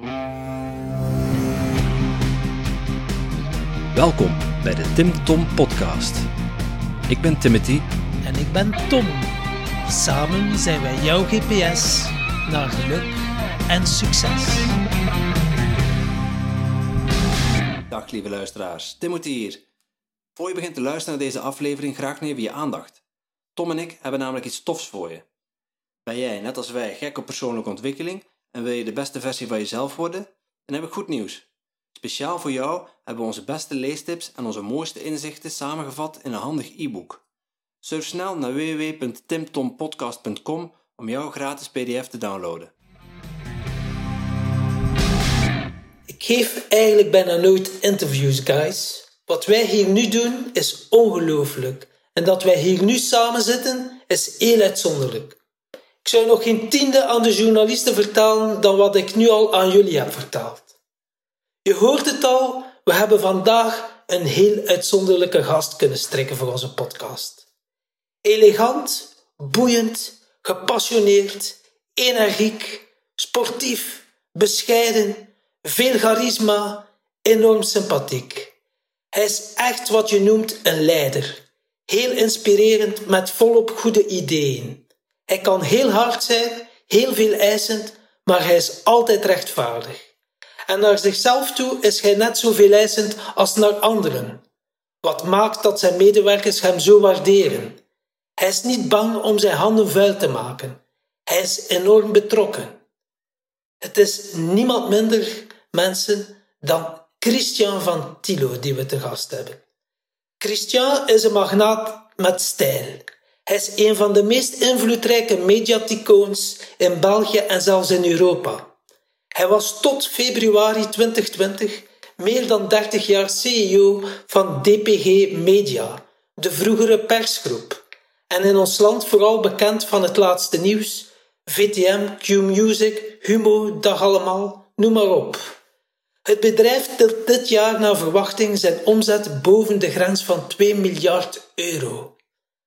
Welkom bij de Tim Tom Podcast. Ik ben Timothy. En ik ben Tom. Samen zijn wij jouw GPS naar geluk en succes. Dag lieve luisteraars, Timothy hier. Voor je begint te luisteren naar deze aflevering graag nog even je aandacht. Tom en ik hebben namelijk iets tofs voor je. Ben jij, net als wij, gek op persoonlijke ontwikkeling en wil je de beste versie van jezelf worden? Dan heb ik goed nieuws. Speciaal voor jou hebben we onze beste leestips en onze mooiste inzichten samengevat in een handig e-book. Surf snel naar www.timtompodcast.com om jouw gratis pdf te downloaden. Ik geef eigenlijk bijna nooit interviews, guys. Wat wij hier nu doen is ongelooflijk. En dat wij hier nu samen zitten is heel uitzonderlijk. Ik zou nog geen tiende aan de journalisten vertellen dan wat ik nu al aan jullie heb verteld. Je hoort het al, we hebben vandaag een heel uitzonderlijke gast kunnen strikken voor onze podcast. Elegant, boeiend, gepassioneerd, energiek, sportief, bescheiden, veel charisma, enorm sympathiek. Hij is echt wat je noemt een leider. Heel inspirerend met volop goede ideeën. Hij kan heel hard zijn, heel veel eisend, maar hij is altijd rechtvaardig. En naar zichzelf toe is hij net zo veel eisend als naar anderen. Wat maakt dat zijn medewerkers hem zo waarderen. Hij is niet bang om zijn handen vuil te maken. Hij is enorm betrokken. Het is niemand minder, mensen, dan Christian van Thilo die we te gast hebben. Christian is een magnaat met stijl. Hij is een van de meest invloedrijke mediaticoons in België en zelfs in Europa. Hij was tot februari 2020 meer dan 30 jaar CEO van DPG Media, de vroegere persgroep. En in ons land vooral bekend van het laatste nieuws, VTM, Q-Music, Humo, Dag Allemaal, noem maar op. Het bedrijf tilt dit jaar naar verwachting zijn omzet boven de grens van 2 miljard euro.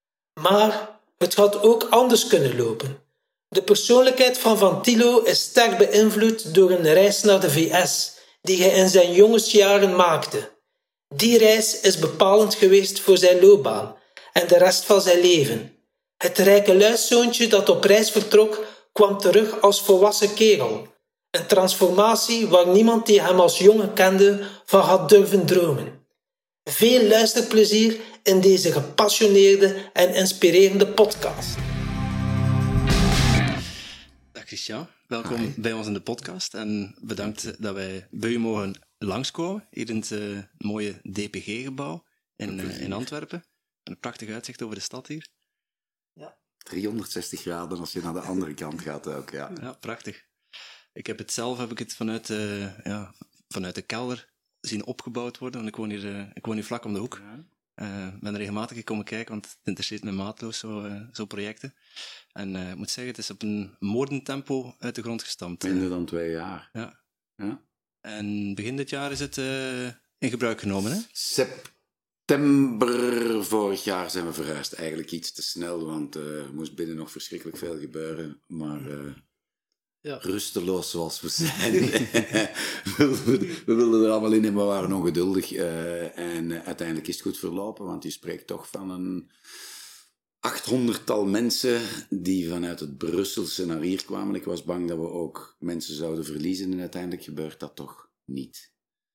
Maar het had ook anders kunnen lopen. De persoonlijkheid van Thilo is sterk beïnvloed door een reis naar de VS, die hij in zijn jongensjaren maakte. Die reis is bepalend geweest voor zijn loopbaan en de rest van zijn leven. Het rijke luiszoontje dat op reis vertrok, kwam terug als volwassen kerel. Een transformatie waar niemand die hem als jongen kende van had durven dromen. Veel luisterplezier in deze gepassioneerde en inspirerende podcast. Dag Christian, welkom bij ons in de podcast en bedankt dat wij bij u mogen langskomen hier in het mooie DPG-gebouw in Antwerpen. Een prachtig uitzicht over de stad hier. Ja. 360 graden als je naar de andere kant gaat ook, ja. Ja, prachtig. Ik heb het vanuit de kelder zien opgebouwd worden, want ik woon hier vlak om de hoek. Ik ben er regelmatig komen kijken, want het interesseert me maatloos, zo projecten. En ik moet zeggen, het is op een moordentempo uit de grond gestampt. Minder dan 2 jaar. Ja. Ja. En begin dit jaar is het in gebruik genomen, hè? September vorig jaar zijn we verhuisd. Eigenlijk iets te snel, want er moest binnen nog verschrikkelijk veel gebeuren. Maar rusteloos zoals we zijn. we wilden er allemaal in en we waren ongeduldig. En uiteindelijk is het goed verlopen, want je spreekt toch van een 800-tal mensen die vanuit het Brusselse naar hier kwamen. Ik was bang dat we ook mensen zouden verliezen en uiteindelijk gebeurt dat toch niet.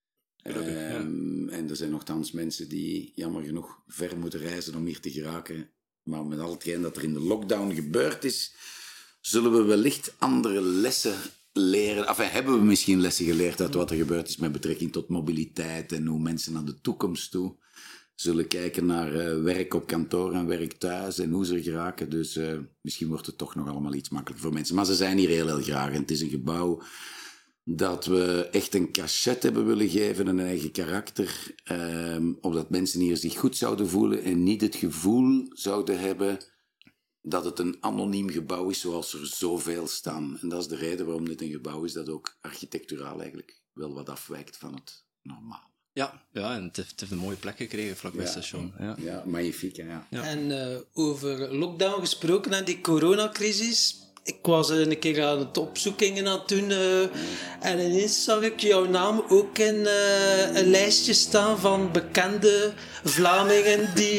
En er zijn nogthans mensen die jammer genoeg ver moeten reizen om hier te geraken. Maar met al hetgeen dat er in de lockdown gebeurd is, zullen we wellicht andere lessen leren. Enfin, hebben we misschien lessen geleerd uit wat er gebeurd is met betrekking tot mobiliteit en hoe mensen naar de toekomst toe zullen kijken naar werk op kantoor en werk thuis en hoe ze er geraken. Dus misschien wordt het toch nog allemaal iets makkelijker voor mensen. Maar ze zijn hier heel graag en het is een gebouw dat we echt een cachet hebben willen geven, een eigen karakter, opdat mensen hier zich goed zouden voelen en niet het gevoel zouden hebben dat het een anoniem gebouw is zoals er zoveel staan. En dat is de reden waarom dit een gebouw is dat ook architecturaal eigenlijk wel wat afwijkt van het normaal. Ja, en het heeft een mooie plek gekregen vlak bij het station. Ja, magnifiek. Ja. En over lockdown gesproken en die coronacrisis, ik was een keer aan het opzoekingen aan het doen en ineens zag ik jouw naam ook in een lijstje staan van bekende Vlamingen die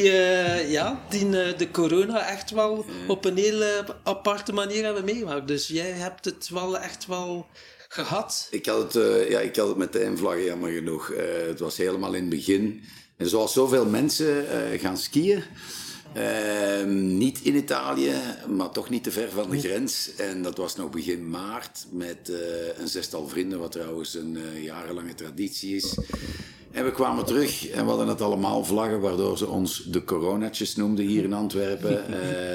de corona echt wel op een hele aparte manier hebben meegemaakt. Dus jij hebt het wel echt wel gehad. Ik had het meteen vlaggen, jammer genoeg. Het was helemaal in het begin. En zoals zoveel mensen gaan skiën. Niet in Italië, maar toch niet te ver van de grens. En dat was nog begin maart met een 6-tal vrienden, wat trouwens een jarenlange traditie is. En we kwamen terug en we hadden het allemaal vlaggen, waardoor ze ons de coronatjes noemden hier in Antwerpen.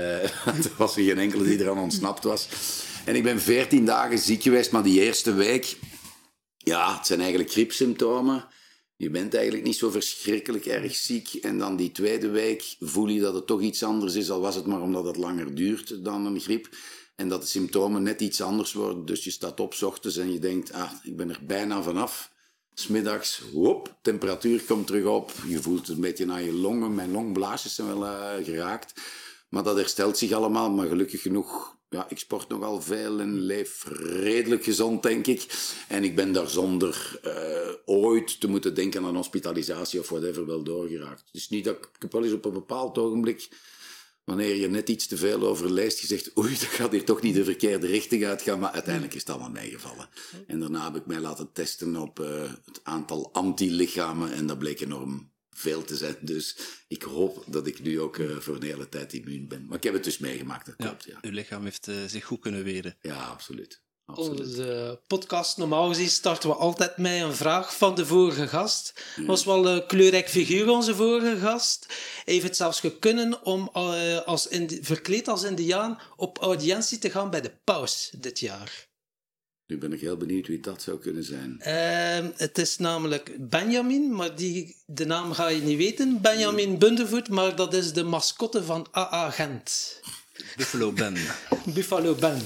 Er was er geen enkele die eraan ontsnapt was. En ik ben 14 dagen ziek geweest, maar die eerste week... Ja, het zijn eigenlijk griepsymptomen. Je bent eigenlijk niet zo verschrikkelijk erg ziek. En dan die tweede week voel je dat het toch iets anders is, al was het maar omdat het langer duurt dan een griep. En dat de symptomen net iets anders worden. Dus je staat op 's ochtends en je denkt, ik ben er bijna vanaf. 's Middags, temperatuur komt terug op. Je voelt het een beetje naar je longen. Mijn longblaasjes zijn wel geraakt. Maar dat herstelt zich allemaal. Maar gelukkig genoeg, ik sport nogal veel en leef redelijk gezond, denk ik. En ik ben daar zonder ooit te moeten denken aan hospitalisatie of whatever wel doorgeraakt. Het is niet dat ik heb wel eens op een bepaald ogenblik, wanneer je net iets te veel over leest, je zegt, oei, dat gaat hier toch niet de verkeerde richting uitgaan, maar uiteindelijk is het allemaal meegevallen. En daarna heb ik mij laten testen op het aantal antilichamen en dat bleek enorm veel te zijn. Dus ik hoop dat ik nu ook voor een hele tijd immuun ben. Maar ik heb het dus meegemaakt, dat klopt. Ja. Uw lichaam heeft zich goed kunnen weren. Ja, absoluut. Onze podcast, normaal gezien, starten we altijd met een vraag van de vorige gast. Dat was wel een kleurrijk figuur, onze vorige gast. Hij heeft het zelfs kunnen om verkleed als Indiaan op audiëntie te gaan bij de paus dit jaar. Nu ben ik heel benieuwd wie dat zou kunnen zijn. Het is namelijk Benjamin, maar de naam ga je niet weten. Benjamin Bundevoet, maar dat is de mascotte van AA Gent. Buffalo Ben. Buffalo Ben.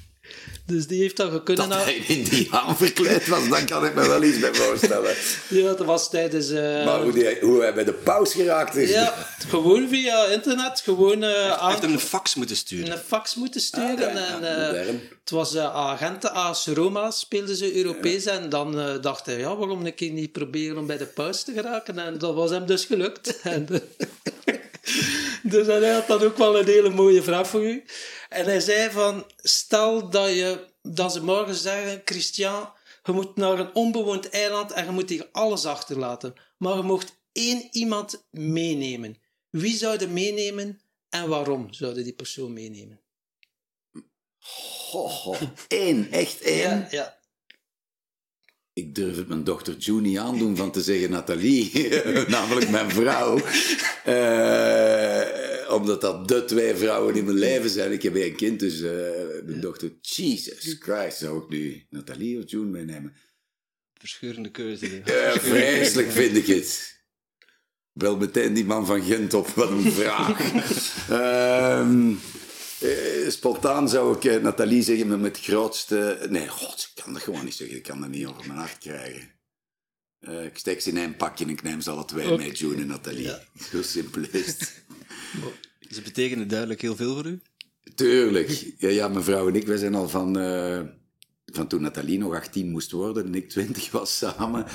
Dus die heeft dat kunnen... Dat hij in die haan verkleed was, dan kan ik me wel iets bij voorstellen. Ja, dat was tijdens... Maar hoe hij bij de paus geraakt is... Ja, gewoon via internet. Gewoon, hij heeft hem een fax moeten sturen. Een fax moeten sturen. Het was Agenten, AS Roma speelden ze Europees. En dan dacht hij, waarom een keer niet proberen om bij de paus te geraken? En dat was hem dus gelukt. Dus hij had dan ook wel een hele mooie vraag voor u. En hij zei van, stel dat ze morgen zeggen, Christian, je moet naar een onbewoond eiland en je moet hier alles achterlaten. Maar je mocht 1 iemand meenemen. Wie zou je meenemen en waarom zou die persoon meenemen? 1, echt 1? Ja. Ik durf het mijn dochter June niet aandoen van te zeggen Nathalie, namelijk mijn vrouw. Omdat dat de 2 vrouwen in mijn leven zijn. Ik heb 1 kind, dus mijn dochter, Jesus Christ, zou ik nu Nathalie of June meenemen? Verscheurende keuze. Vreselijk vind ik het. Bel meteen die man van Gent op, wat een vraag. Spontaan zou ik Nathalie zeggen, maar met het grootste... Nee, god, ik kan dat gewoon niet zeggen. Ik kan dat niet over mijn hart krijgen. Ik steek ze in 1 pakje en ik neem ze alle 2 mee, June en Nathalie. Ja. Zo simpel is het. Ze betekenen duidelijk heel veel voor u? Tuurlijk. Ja, mijn vrouw en ik, wij zijn al van toen Nathalie nog 18 moest worden en ik 20 was samen.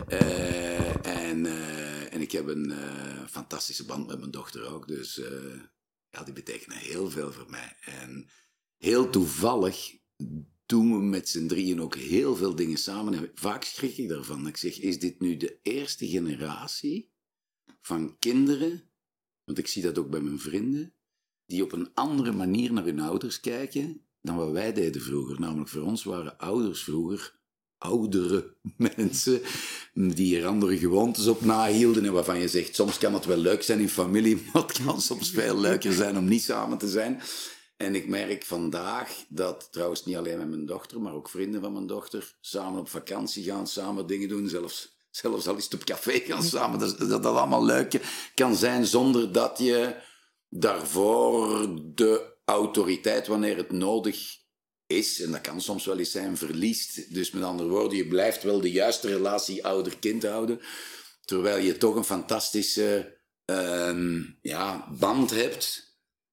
En ik heb een fantastische band met mijn dochter ook, dus... die betekenen heel veel voor mij. En heel toevallig doen we met z'n drieën ook heel veel dingen samen. En vaak schrik ik daarvan. Ik zeg, is dit nu de eerste generatie van kinderen, want ik zie dat ook bij mijn vrienden, die op een andere manier naar hun ouders kijken dan wat wij deden vroeger. Namelijk voor ons waren ouders vroeger oudere mensen die er andere gewoontes op nahielden en waarvan je zegt, soms kan het wel leuk zijn in familie, maar het kan soms veel leuker zijn om niet samen te zijn. En ik merk vandaag dat, trouwens niet alleen met mijn dochter, maar ook vrienden van mijn dochter, samen op vakantie gaan, samen dingen doen, zelfs al is het op café gaan samen, dat allemaal leuk kan zijn, zonder dat je daarvoor de autoriteit, wanneer het nodig is, en dat kan soms wel eens zijn, verliest. Dus met andere woorden, je blijft wel de juiste relatie ouder-kind houden, terwijl je toch een fantastische band hebt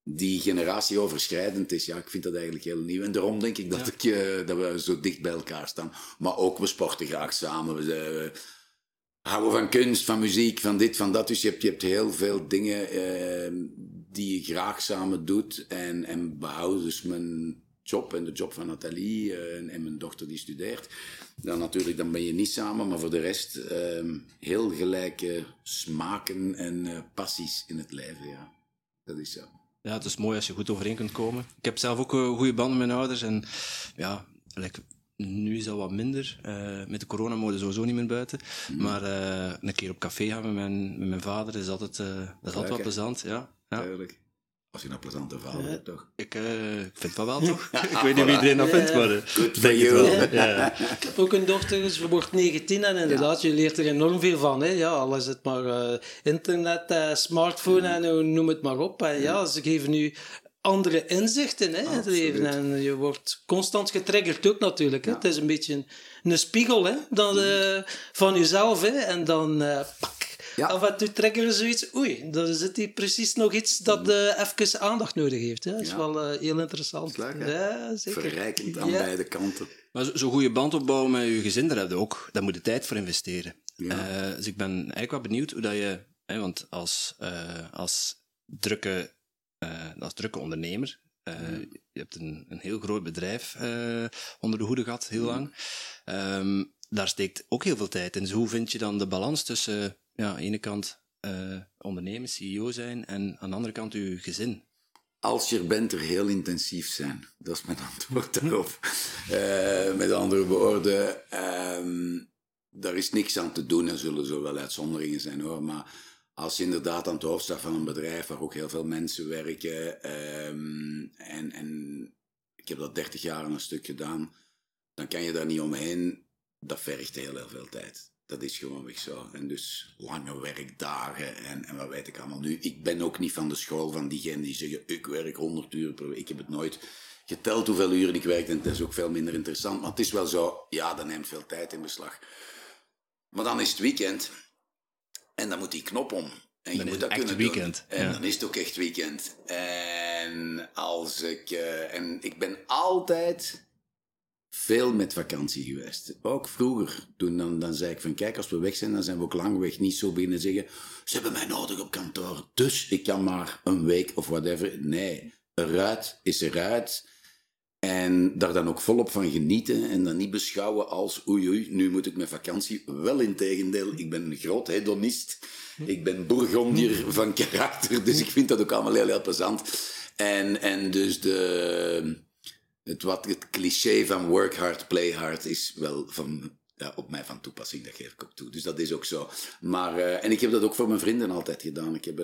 die generatieoverschrijdend is. Ja, ik vind dat eigenlijk heel nieuw. En daarom denk ik dat, dat we zo dicht bij elkaar staan. Maar ook, we sporten graag samen. We houden van kunst, van muziek, van dit, van dat. Dus je hebt heel veel dingen die je graag samen doet. En behouden dus mijn job en de job van Nathalie en mijn dochter die studeert. Dan ben je niet samen, maar voor de rest heel gelijke smaken en passies in het leven. Ja, dat is zo. Ja, het is mooi als je goed overeen kunt komen. Ik heb zelf ook een goede band met mijn ouders. En ja, nu is dat wat minder. Met de corona mogen we sowieso niet meer buiten. Maar een keer op café gaan met mijn vader is altijd, dat is altijd wat plezant. Ja. Duidelijk. Als je een plezante vader hebt, toch? Ik vind dat wel, toch? Ik weet niet wie iedereen dat vindt, maar... Good for you. Ik heb ook een dochter, ze wordt 19 en inderdaad, je leert er enorm veel van. Hè? Ja, al is het maar internet, smartphone en noem het maar op. En ja, ze geven nu andere inzichten in het leven. En je wordt constant getriggerd ook natuurlijk. Hè? Het is een beetje een spiegel hè? Van jezelf. Hè? En dan pak. Ja. Af en toe triggeren zoiets. Oei, dan zit hier precies nog iets dat even aandacht nodig heeft. Dat is wel heel interessant. Dat is leuk, ja, zeker. Verrijkend aan beide kanten. Maar zo'n goede band opbouwen met je gezin, daar moet je tijd voor investeren. Ja. Dus ik ben eigenlijk wel benieuwd hoe dat je... want als drukke ondernemer... Je hebt een heel groot bedrijf onder de hoede gehad, heel lang. Daar steekt ook heel veel tijd in. Dus hoe vind je dan de balans tussen... aan de ene kant ondernemen, CEO zijn en aan de andere kant uw gezin? Als je er bent, er heel intensief zijn. Dat is mijn antwoord daarop. Met andere woorden, daar is niks aan te doen en zullen zo wel uitzonderingen zijn hoor. Maar als je inderdaad aan het hoofd staat van een bedrijf waar ook heel veel mensen werken en ik heb dat 30 jaar een stuk gedaan, dan kan je daar niet omheen. Dat vergt heel veel tijd. Dat is gewoonweg zo. En dus lange werkdagen en wat weet ik allemaal. Nu, ik ben ook niet van de school van diegenen die zeggen ik werk 100 uur per week. Ik heb het nooit geteld hoeveel uren ik werk en het is ook veel minder interessant. Maar het is wel zo, ja, dat neemt veel tijd in beslag. Maar dan is het weekend en dan moet die knop om. En je moet dat kunnen weekend. Doen. En dan is het ook echt weekend. En ik ben altijd... veel met vakantie geweest. Ook vroeger. Toen dan zei ik van kijk, als we weg zijn, dan zijn we ook lang weg. Niet zo binnen zeggen, ze hebben mij nodig op kantoor, dus ik kan maar een week of whatever. Nee, eruit is eruit. En daar dan ook volop van genieten en dan niet beschouwen als oei, nu moet ik met vakantie. Wel integendeel, ik ben een groot hedonist. Ik ben Bourgondier van karakter, dus ik vind dat ook allemaal heel, heel plezant. En dus het cliché van work hard, play hard is wel op mij van toepassing, dat geef ik ook toe. Dus dat is ook zo. Maar, en ik heb dat ook voor mijn vrienden altijd gedaan. Ik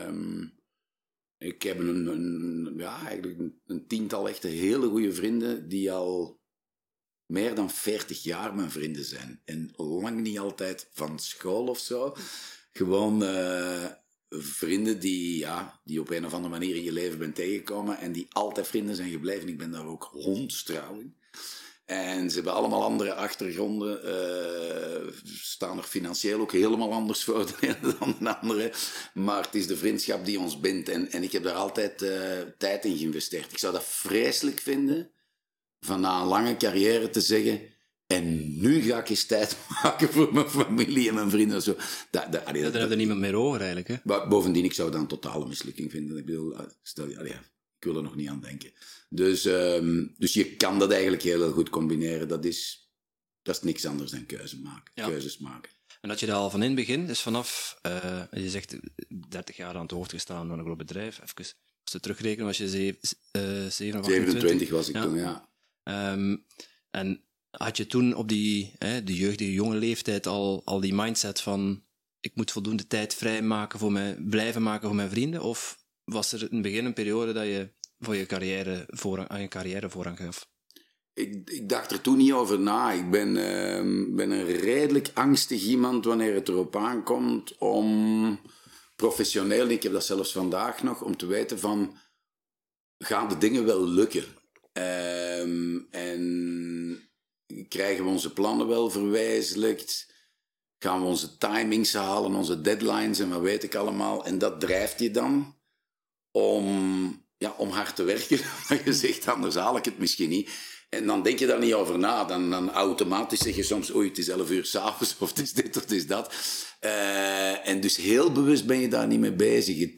heb eigenlijk een tiental echte hele goede vrienden die al meer dan 40 jaar mijn vrienden zijn. En lang niet altijd van school of zo. Gewoon... vrienden die op een of andere manier in je leven bent tegengekomen en die altijd vrienden zijn gebleven. Ik ben daar ook hondstrouw in. En ze hebben allemaal andere achtergronden, staan er financieel ook helemaal anders voor dan de anderen. Maar het is de vriendschap die ons bindt en ik heb daar altijd tijd in geïnvesteerd. Ik zou dat vreselijk vinden, van na een lange carrière te zeggen... En nu ga ik eens tijd maken voor mijn familie en mijn vrienden. Zo. Daar heb je niemand meer over eigenlijk. Hè? Maar bovendien, ik zou dat een totale mislukking vinden. Ik bedoel, ik wil er nog niet aan denken. Dus je kan dat eigenlijk heel goed combineren. Dat is niks anders dan keuzes maken. En dat je dat al van in het begin, dus vanaf, je zegt 30 jaar aan het hoofd gestaan van een groot bedrijf. Even, als je terugrekenen, was je 27 was ik toen, ja. En had je toen op die jeugdige jonge leeftijd al die mindset van ik moet voldoende tijd blijven maken voor mijn vrienden? Of was er in het begin een periode dat je voor je carrière voorrang gaf? Ik dacht er toen niet over na. Ik ben een redelijk angstig iemand wanneer het erop aankomt om professioneel, ik heb dat zelfs vandaag nog, om te weten van gaan de dingen wel lukken? En krijgen we onze plannen wel verwezenlijkt? Gaan we onze timings halen, onze deadlines en wat weet ik allemaal? En dat drijft je dan om om hard te werken. Dat je zegt, anders haal ik het misschien niet. En dan denk je daar niet over na. Dan automatisch zeg je soms, oei, het is 11 uur 's avonds, of het is dit, of het is dat. En dus heel bewust ben je daar niet mee bezig.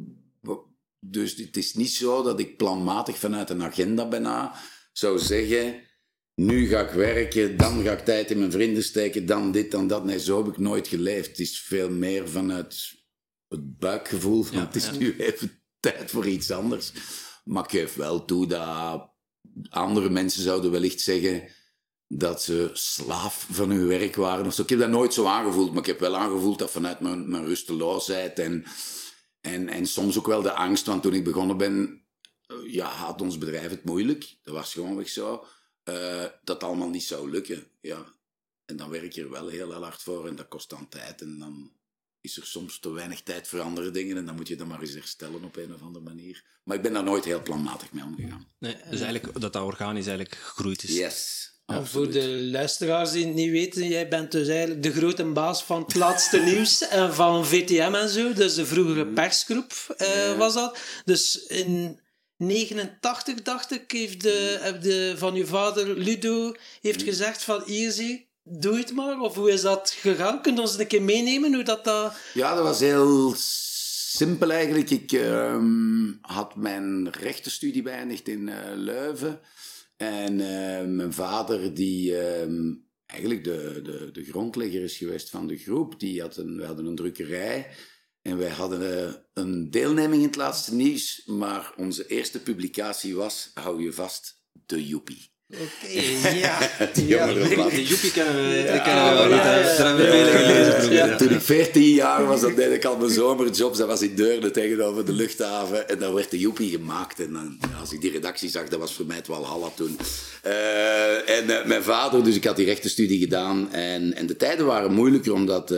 Dus het is niet zo dat ik planmatig vanuit een agenda bijna zou zeggen, nu ga ik werken, dan ga ik tijd in mijn vrienden steken, dan dit, dan dat. Nee, zo heb ik nooit geleefd. Het is veel meer vanuit het buikgevoel van het is nu even tijd voor iets anders. Maar ik geef wel toe dat andere mensen zouden wellicht zeggen dat ze slaaf van hun werk waren. Of zo. Ik heb dat nooit zo aangevoeld, maar ik heb wel aangevoeld dat vanuit mijn rusteloosheid en soms ook wel de angst, want toen ik begonnen ben, had ons bedrijf het moeilijk. Dat was gewoonweg zo. Dat allemaal niet zou lukken. Ja. En dan werk je er wel heel hard voor en dat kost dan tijd. En dan is er soms te weinig tijd voor andere dingen en dan moet je dat maar eens herstellen op een of andere manier. Maar ik ben daar nooit heel planmatig mee omgegaan. Nee, dus eigenlijk dat organisch eigenlijk gegroeid is. Yes. Voor de luisteraars die het niet weten, jij bent dus eigenlijk de grote baas van het laatste nieuws en van VTM en zo, dus de vroegere persgroep was dat. Dus in 89, dacht ik, heeft van uw vader Ludo heeft gezegd van hier zie, doe het maar. Of hoe is dat gegaan? Kun je ons een keer meenemen hoe dat... Ja, dat was heel simpel eigenlijk. Ik had mijn rechtenstudie beëindigd in Leuven. En mijn vader, die eigenlijk de grondlegger is geweest van de groep, we hadden een drukkerij. En wij hadden een deelneming in het laatste nieuws, maar onze eerste publicatie was, hou je vast, de Joepie. Oké, ja. De Joepie kennen we wel niet. Daar hebben we veel gelezen vroeger. Ja. Toen ik 14 jaar was, dan deed ik al mijn zomerjobs. Dat was in Deurne tegenover de luchthaven. En dan werd de Joepie gemaakt. En dan, als ik die redactie zag, dat was voor mij het Walhalla toen. Mijn vader, dus ik had die rechtenstudie gedaan. En de tijden waren moeilijker, omdat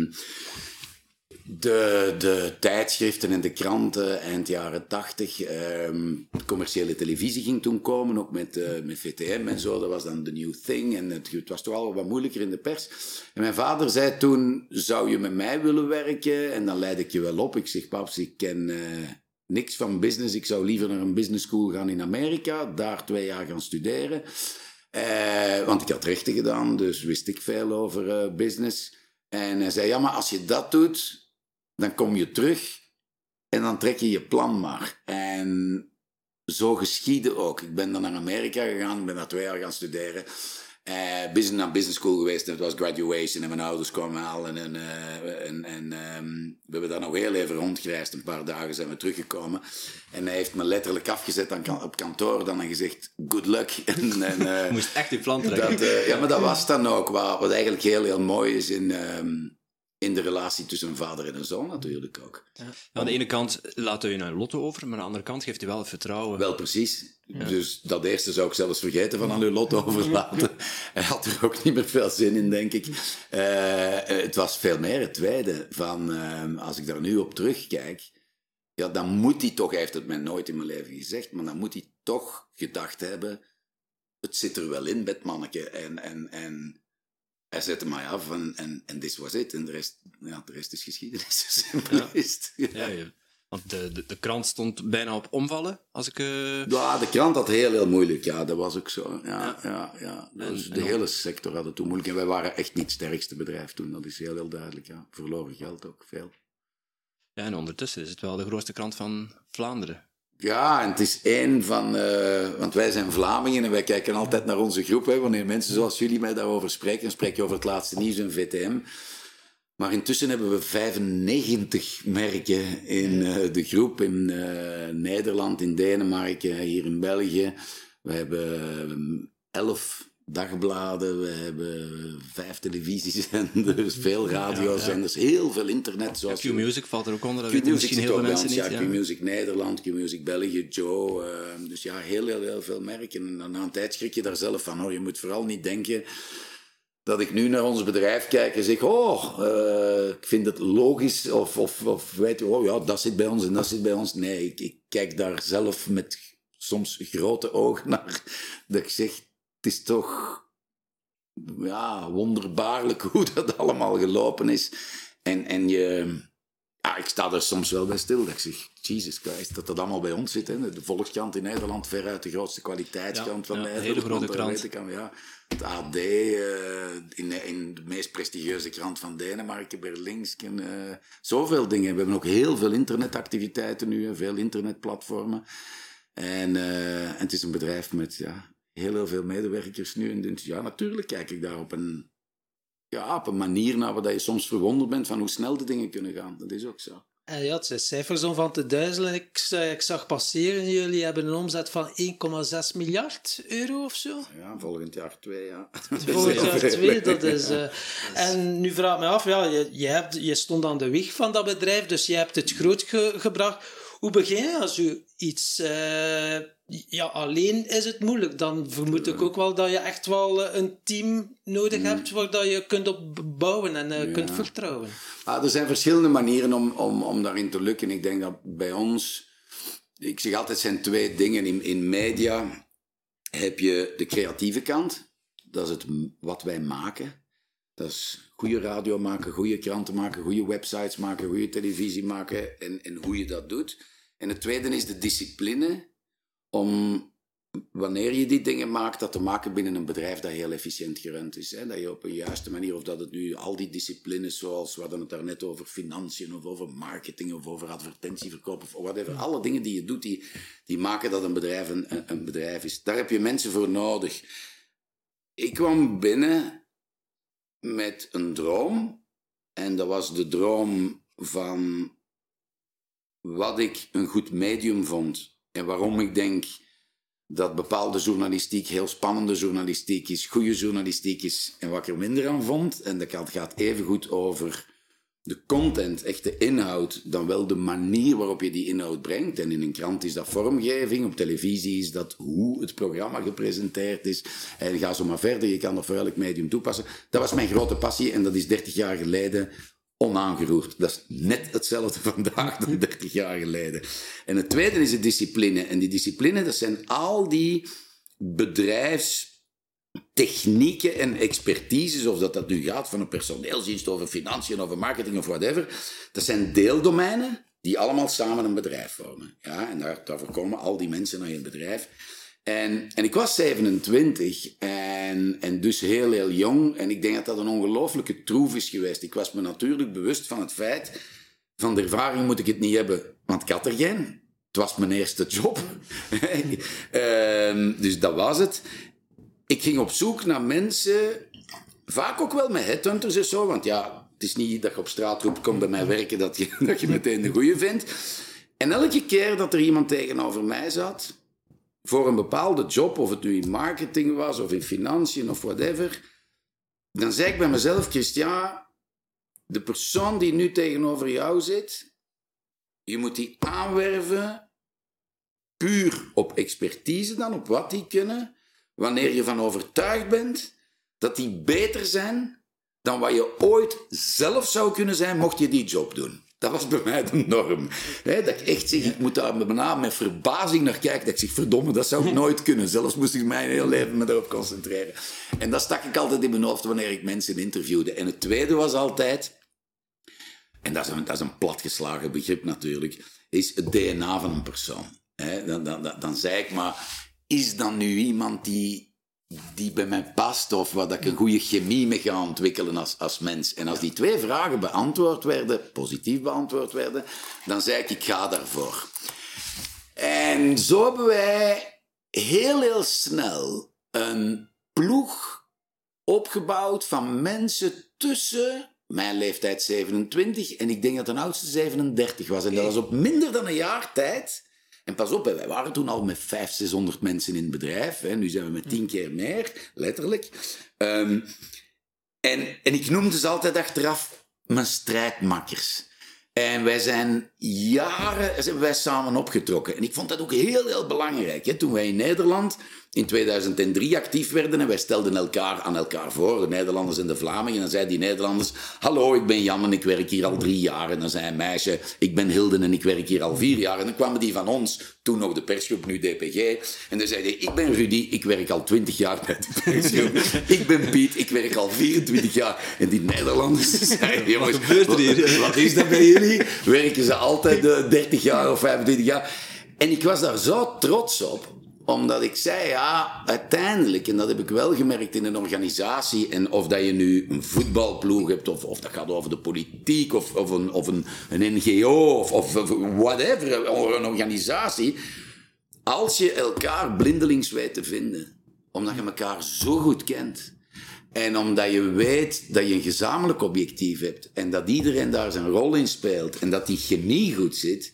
de tijdschriften en de kranten eind jaren 80, commerciële televisie ging toen komen, ook met VTM en zo, dat was dan de new thing en het was toch al wat moeilijker in de pers. En mijn vader zei toen, zou je met mij willen werken? En dan leid ik je wel op. Ik zeg, paps, ik ken niks van business, ik zou liever naar een business school gaan in Amerika, daar 2 jaar gaan studeren. Want ik had rechten gedaan, dus wist ik veel over business. En hij zei, ja, maar als je dat doet, dan kom je terug en dan trek je je plan maar. En zo geschiedde ook. Ik ben dan naar Amerika gegaan, ben daar 2 jaar gaan studeren. Naar business school geweest, het was graduation en mijn ouders kwamen halen. We hebben daar nog heel even rondgereisd, een paar dagen zijn we teruggekomen. En hij heeft me letterlijk afgezet op kantoor dan en gezegd, good luck. Je moest echt je plan trekken. Ja, maar dat was dan ook, wat eigenlijk heel, heel mooi is in de relatie tussen een vader en een zoon natuurlijk ook. Ja. Aan de ene kant laat hij je naar Lotto over, maar aan de andere kant geeft hij wel het vertrouwen. Wel, precies. Ja. Dus dat eerste zou ik zelfs vergeten van aan uw Lotto overlaten. Hij had er ook niet meer veel zin in, denk ik. Het was veel meer het tweede. Als ik daar nu op terugkijk, ja, dan moet hij toch, hij heeft het mij nooit in mijn leven gezegd, maar dan moet hij toch gedacht hebben, het zit er wel in, bedmanneke. En hij zette mij af en this was it. En de rest is geschiedenis. Zo simpel is het. Ja. Ja. Want de krant stond bijna op omvallen, als ik... Ja, de krant had heel moeilijk. Ja, dat was ook zo. Ja. Dus de hele sector had het toen moeilijk. En wij waren echt niet het sterkste bedrijf toen. Dat is heel duidelijk. Ja. Verloren geld ook, veel. Ja, en ondertussen is het wel de grootste krant van Vlaanderen. Ja, en het is één van... want wij zijn Vlamingen en wij kijken altijd naar onze groep. Hè, wanneer mensen zoals jullie mij daarover spreken, dan spreek je over het laatste nieuws en VTM. Maar intussen hebben we 95 merken in de groep. In Nederland, in Denemarken, hier in België. We hebben 11 dagbladen, we hebben 5 televisiezenders, veel radiozenders, heel veel internet. Zoals Q-Music valt er ook onder, dat weten misschien heel veel mensen niet. Ja, Q-Music Nederland, Q-Music België, Joe. Dus ja, heel veel merken. En na een tijd schrik je daar zelf van. Je moet vooral niet denken dat ik nu naar ons bedrijf kijk en zeg, ik vind het logisch, of weet je, ja, dat zit bij ons en dat zit bij ons. Nee, ik kijk daar zelf met soms grote ogen naar, dat ik zeg, het is toch wonderbaarlijk hoe dat allemaal gelopen is. En ik sta er soms wel bij stil. Dat ik zeg, Jesus Christ, dat allemaal bij ons zit. Hè. De Volkskrant in Nederland, veruit de grootste kwaliteitskrant van Nederland. Een hele grote krant. Het AD, in de meest prestigieuze krant van Denemarken, Berlingske. Zoveel dingen. We hebben ook heel veel internetactiviteiten nu, veel internetplatformen. En het is een bedrijf met heel veel medewerkers nu. En dus, natuurlijk kijk ik daar op een manier naar waar je soms verwonderd bent van hoe snel de dingen kunnen gaan. Dat is ook zo. En ja, het zijn cijfers om van te duizelen. Ik zag passeren, jullie hebben een omzet van 1,6 miljard euro of zo. Ja, volgend jaar 2, ja. Volgend jaar 2, dat is... En nu vraag ik me af, je stond aan de wieg van dat bedrijf, dus je hebt het groot gebracht. Hoe begin je als je iets... alleen is het moeilijk. Dan vermoed ik ook wel dat je echt wel een team nodig hebt waar dat je kunt op bouwen en kunt vertrouwen. Er zijn verschillende manieren om daarin te lukken. Ik denk dat bij ons... Ik zeg altijd, het zijn 2 dingen. In media heb je de creatieve kant. Dat is wat wij maken. Dat is goede radio maken, goede kranten maken, goede websites maken, goede televisie maken en hoe je dat doet. En het tweede is de discipline om, wanneer je die dingen maakt, dat te maken binnen een bedrijf dat heel efficiënt gerund is. Hè? Dat je op een juiste manier, of dat het nu al die disciplines zoals, we hadden het daarnet over financiën, of over marketing, of over advertentieverkoop, of whatever. Alle dingen die je doet, die maken dat een bedrijf een bedrijf is. Daar heb je mensen voor nodig. Ik kwam binnen met een droom. En dat was de droom van wat ik een goed medium vond. En waarom ik denk dat bepaalde journalistiek heel spannende journalistiek is, goede journalistiek is. En wat ik er minder aan vond, en dat gaat even goed over de content, echt de inhoud, dan wel de manier waarop je die inhoud brengt. En in een krant is dat vormgeving, op televisie is dat hoe het programma gepresenteerd is. En ga zo maar verder, je kan dat voor elk medium toepassen. Dat was mijn grote passie en dat is 30 jaar geleden onaangeroerd. Dat is net hetzelfde vandaag dan 30 jaar geleden. En het tweede is de discipline. En die discipline, dat zijn al die bedrijfstechnieken en expertises, of dat nu gaat van een personeelsdienst over financiën, over marketing of whatever. Dat zijn deeldomeinen die allemaal samen een bedrijf vormen. Ja, en daarvoor komen al die mensen naar je bedrijf. En ik was 27 en dus heel jong. En ik denk dat dat een ongelooflijke troef is geweest. Ik was me natuurlijk bewust van het feit, van de ervaring moet ik het niet hebben, want ik had er geen. Het was mijn eerste job. Dus dat was het. Ik ging op zoek naar mensen, vaak ook wel met headhunters en zo, want ja, het is niet dat je op straat roept, kom bij mij werken, dat je meteen de goeie vindt. En elke keer dat er iemand tegenover mij zat, voor een bepaalde job, of het nu in marketing was, of in financiën, of whatever, dan zei ik bij mezelf, Christian, de persoon die nu tegenover jou zit, je moet die aanwerven, puur op expertise dan, op wat die kunnen, wanneer je van overtuigd bent dat die beter zijn dan wat je ooit zelf zou kunnen zijn, mocht je die job doen. Dat was bij mij de norm. Dat ik echt zeg, ik moet daar met verbazing naar kijken. Dat ik zeg, verdomme, dat zou ik nooit kunnen. Zelfs moest ik mijn hele leven me daarop concentreren. En dat stak ik altijd in mijn hoofd wanneer ik mensen interviewde. En het tweede was altijd, en dat is een platgeslagen begrip natuurlijk, is het DNA van een persoon. Dan zei ik, maar is dan nu iemand die bij mij past, of waar ik een goede chemie mee ga ontwikkelen als mens? En als die 2 vragen beantwoord werden, positief beantwoord werden, dan zei ik ga daarvoor. En zo hebben wij heel snel een ploeg opgebouwd van mensen tussen mijn leeftijd 27 en ik denk dat de oudste 37 was. En dat was op minder dan een jaar tijd. En pas op, wij waren toen al met 500-600 mensen in het bedrijf. Nu zijn we met 10 keer meer, letterlijk. En ik noemde ze altijd achteraf mijn strijdmakkers. En wij zijn jaren samen opgetrokken. En ik vond dat ook heel belangrijk. Toen wij in Nederland in 2003 actief werden en wij stelden elkaar aan elkaar voor, de Nederlanders en de Vlamingen. En dan zeiden die Nederlanders, hallo, ik ben Jan en ik werk hier al 3 jaar. En dan zei een meisje, ik ben Hilden en ik werk hier al 4 jaar. En dan kwamen die van ons, toen nog de persgroep, nu DPG. En dan zei hij, ik ben Rudy, ik werk al 20 jaar bij de persgroep. Ik ben Piet, ik werk al 24 jaar. En die Nederlanders zeiden, jongens, wat gebeurt er hier? Wat is dat bij jullie? Werken ze altijd 30 jaar of 25 jaar? En ik was daar zo trots op, omdat ik zei, ja, uiteindelijk, en dat heb ik wel gemerkt in een organisatie, en of dat je nu een voetbalploeg hebt, of dat gaat over de politiek, of een NGO, of whatever, of een organisatie, als je elkaar blindelings weet te vinden, omdat je elkaar zo goed kent, en omdat je weet dat je een gezamenlijk objectief hebt, en dat iedereen daar zijn rol in speelt, en dat die chemie goed zit,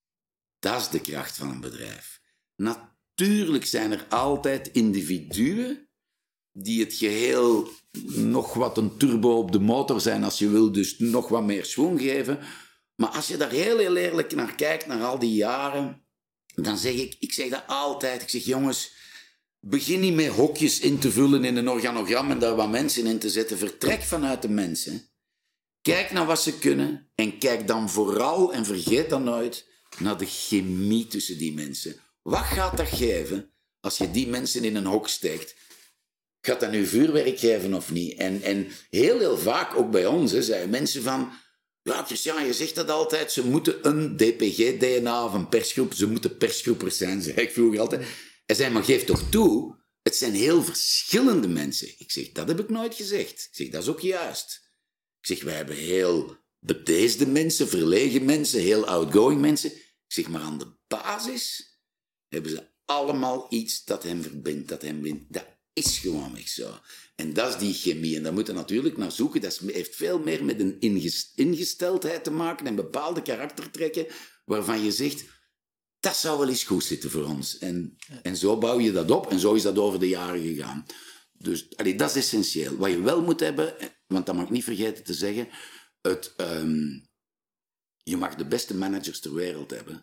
dat is de kracht van een bedrijf. Natuurlijk zijn er altijd individuen die het geheel nog wat een turbo op de motor zijn, als je wil, dus nog wat meer schwung geven. Maar als je daar heel eerlijk naar kijkt, naar al die jaren, dan zeg ik zeg dat altijd, ik zeg, jongens, begin niet met hokjes in te vullen in een organogram en daar wat mensen in te zetten. Vertrek vanuit de mensen. Kijk naar wat ze kunnen en kijk dan vooral, en vergeet dat nooit, naar de chemie tussen die mensen. Wat gaat dat geven als je die mensen in een hok steekt? Gaat dat nu vuurwerk geven of niet? En heel vaak, ook bij ons, zeiden mensen van, ja, Christian, je zegt dat altijd, ze moeten een DPG-DNA of een persgroep, ze moeten persgroepers zijn, zei ik vroeger altijd. Hij zei, maar geef toch toe, het zijn heel verschillende mensen. Ik zeg, dat heb ik nooit gezegd. Ik zeg, dat is ook juist. Ik zeg, wij hebben heel bedeesde mensen, verlegen mensen, heel outgoing mensen. Ik zeg, maar aan de basis hebben ze allemaal iets dat hen verbindt, dat hen bindt. Dat is gewoon echt zo. En dat is die chemie. En daar moeten we natuurlijk naar zoeken. Dat heeft veel meer met een ingesteldheid te maken en bepaalde karaktertrekken waarvan je zegt, dat zou wel eens goed zitten voor ons. En zo bouw je dat op en zo is dat over de jaren gegaan. Dus dat is essentieel. Wat je wel moet hebben, want dat mag ik niet vergeten te zeggen, je mag de beste managers ter wereld hebben.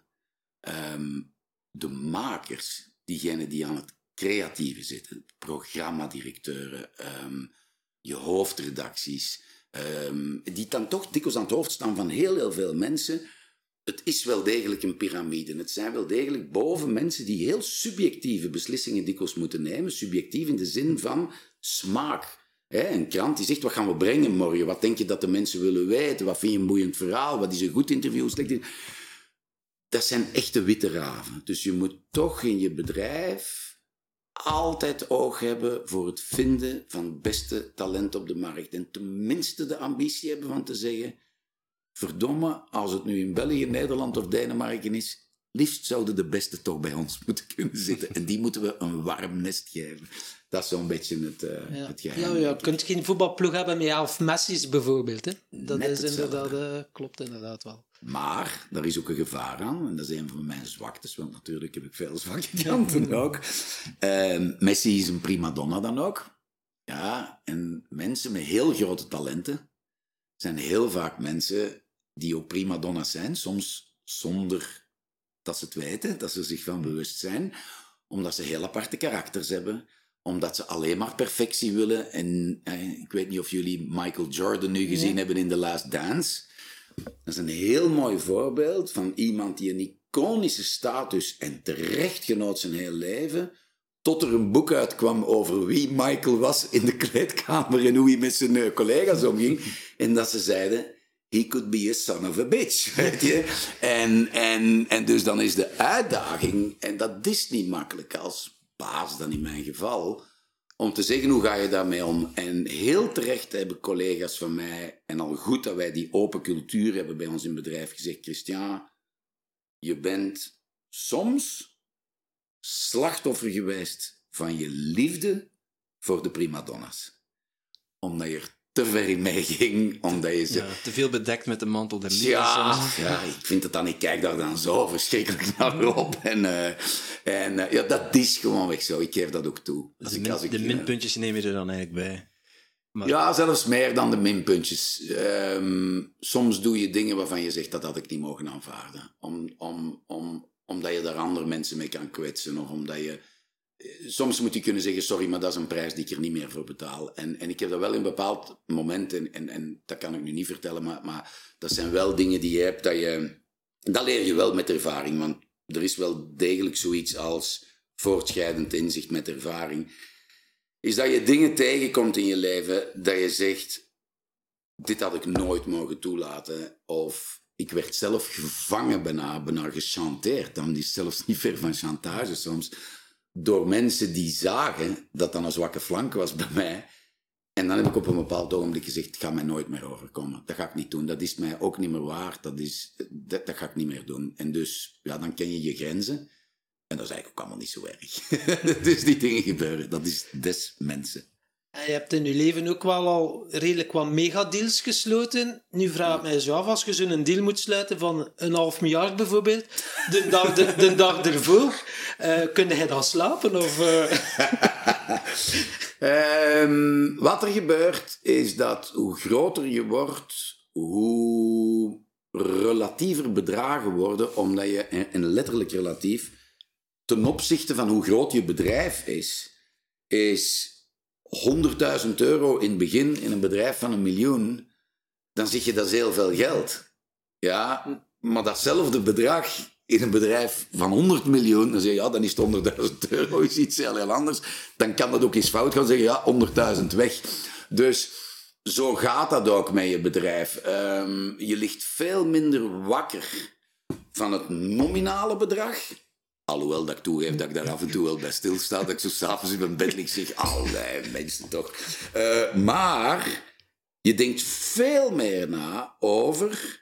De makers, diegenen die aan het creatieve zitten, programmadirecteuren, je hoofdredacties, die dan toch dikwijls aan het hoofd staan van heel veel mensen. Het is wel degelijk een piramide. Het zijn wel degelijk boven mensen die heel subjectieve beslissingen dikwijls moeten nemen. Subjectief in de zin van smaak. Een krant die zegt, wat gaan we brengen morgen? Wat denk je dat de mensen willen weten? Wat vind je een boeiend verhaal? Wat is een goed interview? Dat zijn echte witte raven. Dus je moet toch in je bedrijf altijd oog hebben voor het vinden van het beste talent op de markt. En tenminste de ambitie hebben van te zeggen, verdomme, als het nu in België, Nederland of Denemarken is, liefst zouden de beste toch bij ons moeten kunnen zitten. En die moeten we een warm nest geven. Dat is zo'n beetje het geheim. Ja, je kunt geen voetbalploeg hebben met 11 Messi's bijvoorbeeld. Hè? Dat Net is hetzelfde. inderdaad, klopt inderdaad wel. Maar, daar is ook een gevaar aan. En dat is een van mijn zwaktes. Want natuurlijk heb ik veel zwakke kanten ook. Messi is een prima donna dan ook. Ja, en mensen met heel grote talenten zijn heel vaak mensen die ook prima donna's zijn. Soms zonder dat ze het weten, dat ze zich van bewust zijn. Omdat ze heel aparte karakters hebben. Omdat ze alleen maar perfectie willen. En ik weet niet of jullie Michael Jordan nu gezien hebben in The Last Dance. Dat is een heel mooi voorbeeld van iemand die een iconische status en terecht genoot zijn heel leven, tot er een boek uitkwam over wie Michael was in de kleedkamer en hoe hij met zijn collega's omging. En dat ze zeiden, he could be a son of a bitch. Weet je? En dus dan is de uitdaging, en dat is niet makkelijk als baas dan in mijn geval, om te zeggen, hoe ga je daarmee om? En heel terecht hebben collega's van mij, en al goed dat wij die open cultuur hebben bij ons in het bedrijf, gezegd, Christian, je bent soms slachtoffer geweest van je liefde voor de primadonna's. Omdat je er te ver in mee ging, omdat je ze... Ja, te veel bedekt met de mantel der liefde. Ja, ik vind het dan, ik kijk daar dan zo verschrikkelijk naar op. Ja, dat is gewoon weg zo. Ik geef dat ook toe. De minpuntjes neem je er dan eigenlijk bij. Maar... Ja, zelfs meer dan de minpuntjes. Soms doe je dingen waarvan je zegt, dat had ik niet mogen aanvaarden. Omdat je daar andere mensen mee kan kwetsen. Of omdat je soms moet je kunnen zeggen, sorry, maar dat is een prijs die ik er niet meer voor betaal. En ik heb dat wel in een bepaald moment, en dat kan ik nu niet vertellen, maar dat zijn wel dingen die je hebt, dat leer je wel met ervaring, want er is wel degelijk zoiets als voortschrijdend inzicht met ervaring. Is dat je dingen tegenkomt in je leven, dat je zegt, dit had ik nooit mogen toelaten, of ik werd zelf gevangen bijna gechanteerd, dan is zelfs niet ver van chantage soms, door mensen die zagen dat dat een zwakke flank was bij mij. En dan heb ik op een bepaald ogenblik gezegd, het gaat mij nooit meer overkomen. Dat ga ik niet doen. Dat is mij ook niet meer waard. Dat ga ik niet meer doen. En dus, ja, dan ken je je grenzen. En dat is eigenlijk ook allemaal niet zo erg. Dus die dingen gebeuren. Dat is des mensen. En je hebt in je leven ook wel al redelijk wat megadeals gesloten. Nu vraag ik mij zo af, als je zo'n deal moet sluiten van 1,5 miljard bijvoorbeeld, de dag ervoor, kun je dan slapen? Of, Wat er gebeurt, is dat hoe groter je wordt, hoe relatiever bedragen worden, omdat je, en letterlijk relatief, ten opzichte van hoe groot je bedrijf is 100.000 euro in het begin in een bedrijf van 1 miljoen, dan zeg je dat is heel veel geld. Ja, maar datzelfde bedrag in een bedrijf van 100 miljoen, dan zeg je, ja, dan is het 100.000 euro, is iets heel anders. Dan kan dat ook eens fout gaan, zeggen, ja, 100.000 weg. Dus zo gaat dat ook met je bedrijf. Je ligt veel minder wakker van het nominale bedrag. Alhoewel dat ik toegeef dat ik daar af en toe wel bij stilsta, dat ik zo s'avonds in mijn bed lig zeg, allee, mensen toch. Maar je denkt veel meer na over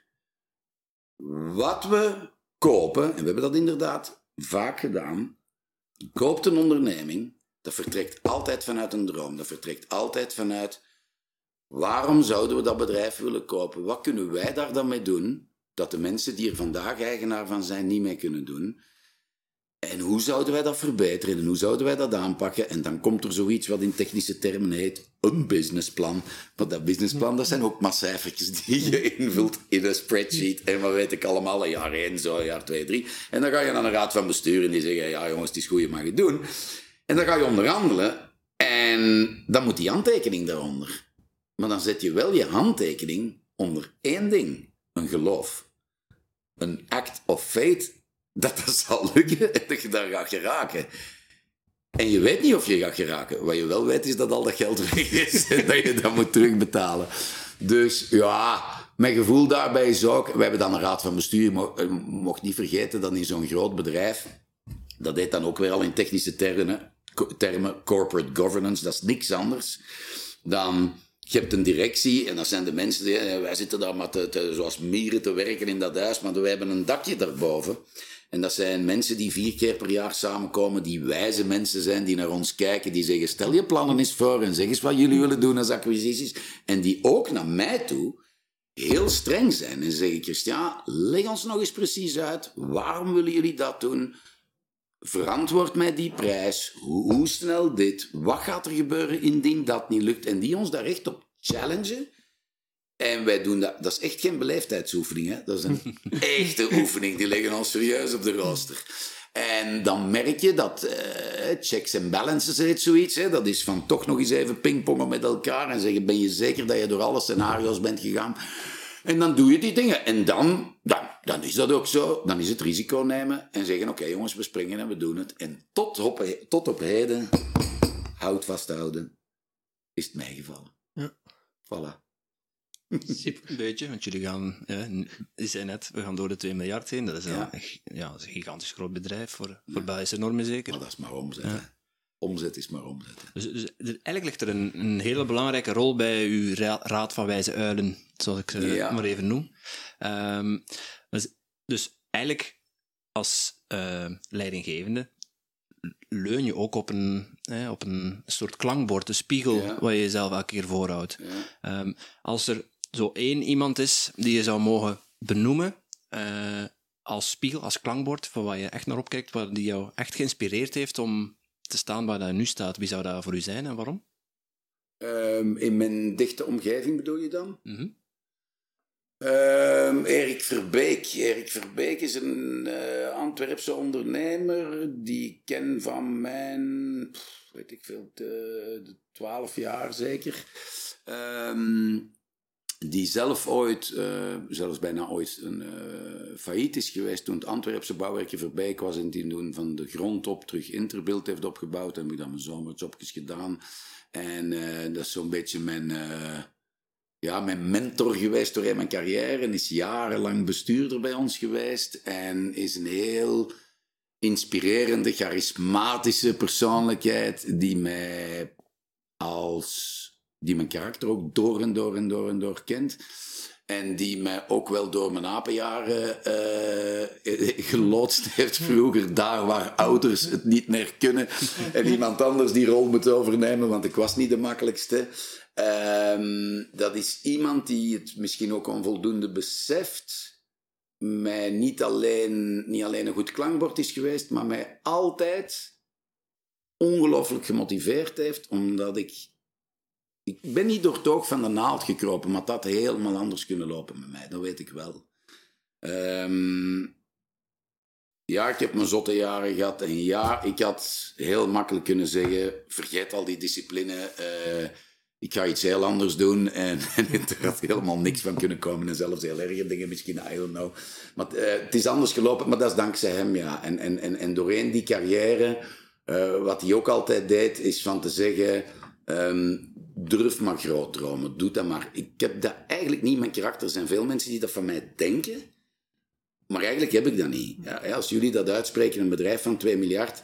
wat we kopen, en we hebben dat inderdaad vaak gedaan. Je koopt een onderneming, dat vertrekt altijd vanuit een droom, dat vertrekt altijd vanuit waarom zouden we dat bedrijf willen kopen? Wat kunnen wij daar dan mee doen, dat de mensen die er vandaag eigenaar van zijn niet mee kunnen doen? En hoe zouden wij dat verbeteren en hoe zouden wij dat aanpakken? En dan komt er zoiets wat in technische termen heet een businessplan. Maar dat businessplan, dat zijn ook maar cijfertjes die je invult in een spreadsheet. En wat weet ik allemaal, jaar 1, zo, jaar 2, 3. En dan ga je naar een raad van bestuur en die zeggen, ja jongens, het is goed, je mag het doen. En dan ga je onderhandelen en dan moet die handtekening daaronder. Maar dan zet je wel je handtekening onder 1 ding. Een geloof. Een act of faith. Dat zal lukken en dat je daar gaat geraken. En je weet niet of je gaat geraken. Wat je wel weet is dat al dat geld weg is en dat je dat moet terugbetalen. Dus ja, mijn gevoel daarbij is ook... We hebben dan een raad van bestuur. Je mocht niet vergeten dat in zo'n groot bedrijf... Dat heet dan ook weer al in technische termen corporate governance. Dat is niks anders dan... Je hebt een directie en dat zijn de mensen... wij zitten daar maar zoals mieren te werken in dat huis, maar wij hebben een dakje daarboven. En dat zijn mensen die 4 keer per jaar samenkomen, die wijze mensen zijn, die naar ons kijken, die zeggen, stel je plannen eens voor en zeg eens wat jullie willen doen als acquisities. En die ook naar mij toe heel streng zijn en zeggen, Christian, leg ons nog eens precies uit, waarom willen jullie dat doen? Verantwoord mij die prijs, hoe snel dit, wat gaat er gebeuren indien dat niet lukt? En die ons daar echt op challengen. En wij doen dat. Dat is echt geen beleefdheidsoefening. Hè? Dat is een echte oefening. Die leggen ons serieus op de rooster. En dan merk je dat checks and balances heet zoiets. Hè? Dat is van toch nog eens even pingpongen met elkaar. En zeggen, ben je zeker dat je door alle scenario's bent gegaan? En dan doe je die dingen. En dan is dat ook zo. Dan is het risico nemen. En zeggen, oké, jongens, we springen en we doen het. En tot op heden, hout vasthouden, is het mij gevallen. Ja. Voilà. Een beetje, want jullie gaan, je zei net, we gaan door de 2 miljard heen. Dat is dat is een gigantisch groot bedrijf voor Belgische normen zeker. Maar dat is maar omzet. Ja. Omzet is maar omzet. Dus eigenlijk ligt er een hele belangrijke rol bij uw raad van wijze uilen, zoals ik ze maar even noem. Dus eigenlijk als leidinggevende leun je ook op een soort klankbord, een spiegel, waar je jezelf elke keer voorhoudt. Ja. Als er zo 1 iemand is die je zou mogen benoemen als spiegel, als klankbord, van waar je echt naar opkijkt, wat die jou echt geïnspireerd heeft om te staan waar je nu staat, wie zou dat voor u zijn en waarom? In mijn dichte omgeving bedoel je dan? Mm-hmm. Erik Verbeek. Erik Verbeek is een Antwerpse ondernemer die ik ken van mijn, weet ik veel, de 12 jaar zeker. Die zelf ooit, zelfs bijna ooit, failliet is geweest toen het Antwerpse bouwwerken Verbeek was en die toen van de grond op terug Interbeeld heeft opgebouwd. En heb ik dan mijn zomerjobjes gedaan. En dat is zo'n beetje mijn mentor geweest doorheen mijn carrière. En is jarenlang bestuurder bij ons geweest. En is een heel inspirerende, charismatische persoonlijkheid die mijn karakter ook door en door kent. En die mij ook wel door mijn apenjaren geloodst heeft vroeger. Daar waar ouders het niet meer kunnen. En iemand anders die rol moet overnemen, want ik was niet de makkelijkste. Dat is iemand die het misschien ook onvoldoende beseft. Mij niet alleen een goed klankbord is geweest, maar mij altijd ongelooflijk gemotiveerd heeft, omdat ik ben niet door het oog van de naald gekropen, maar dat had helemaal anders kunnen lopen met mij, dat weet ik wel. Ik heb mijn zotte jaren gehad en ik had heel makkelijk kunnen zeggen, vergeet al die discipline, ik ga iets heel anders doen en er had helemaal niks van kunnen komen en zelfs heel erge dingen misschien, I don't know. Maar het is anders gelopen, maar dat is dankzij hem, ja. En doorheen die carrière, wat hij ook altijd deed, is van te zeggen, durf maar groot dromen, doe dat maar. Ik heb dat eigenlijk niet in mijn karakter. Er zijn veel mensen die dat van mij denken, maar eigenlijk heb ik dat niet. Ja, als jullie dat uitspreken, een bedrijf van 2 miljard,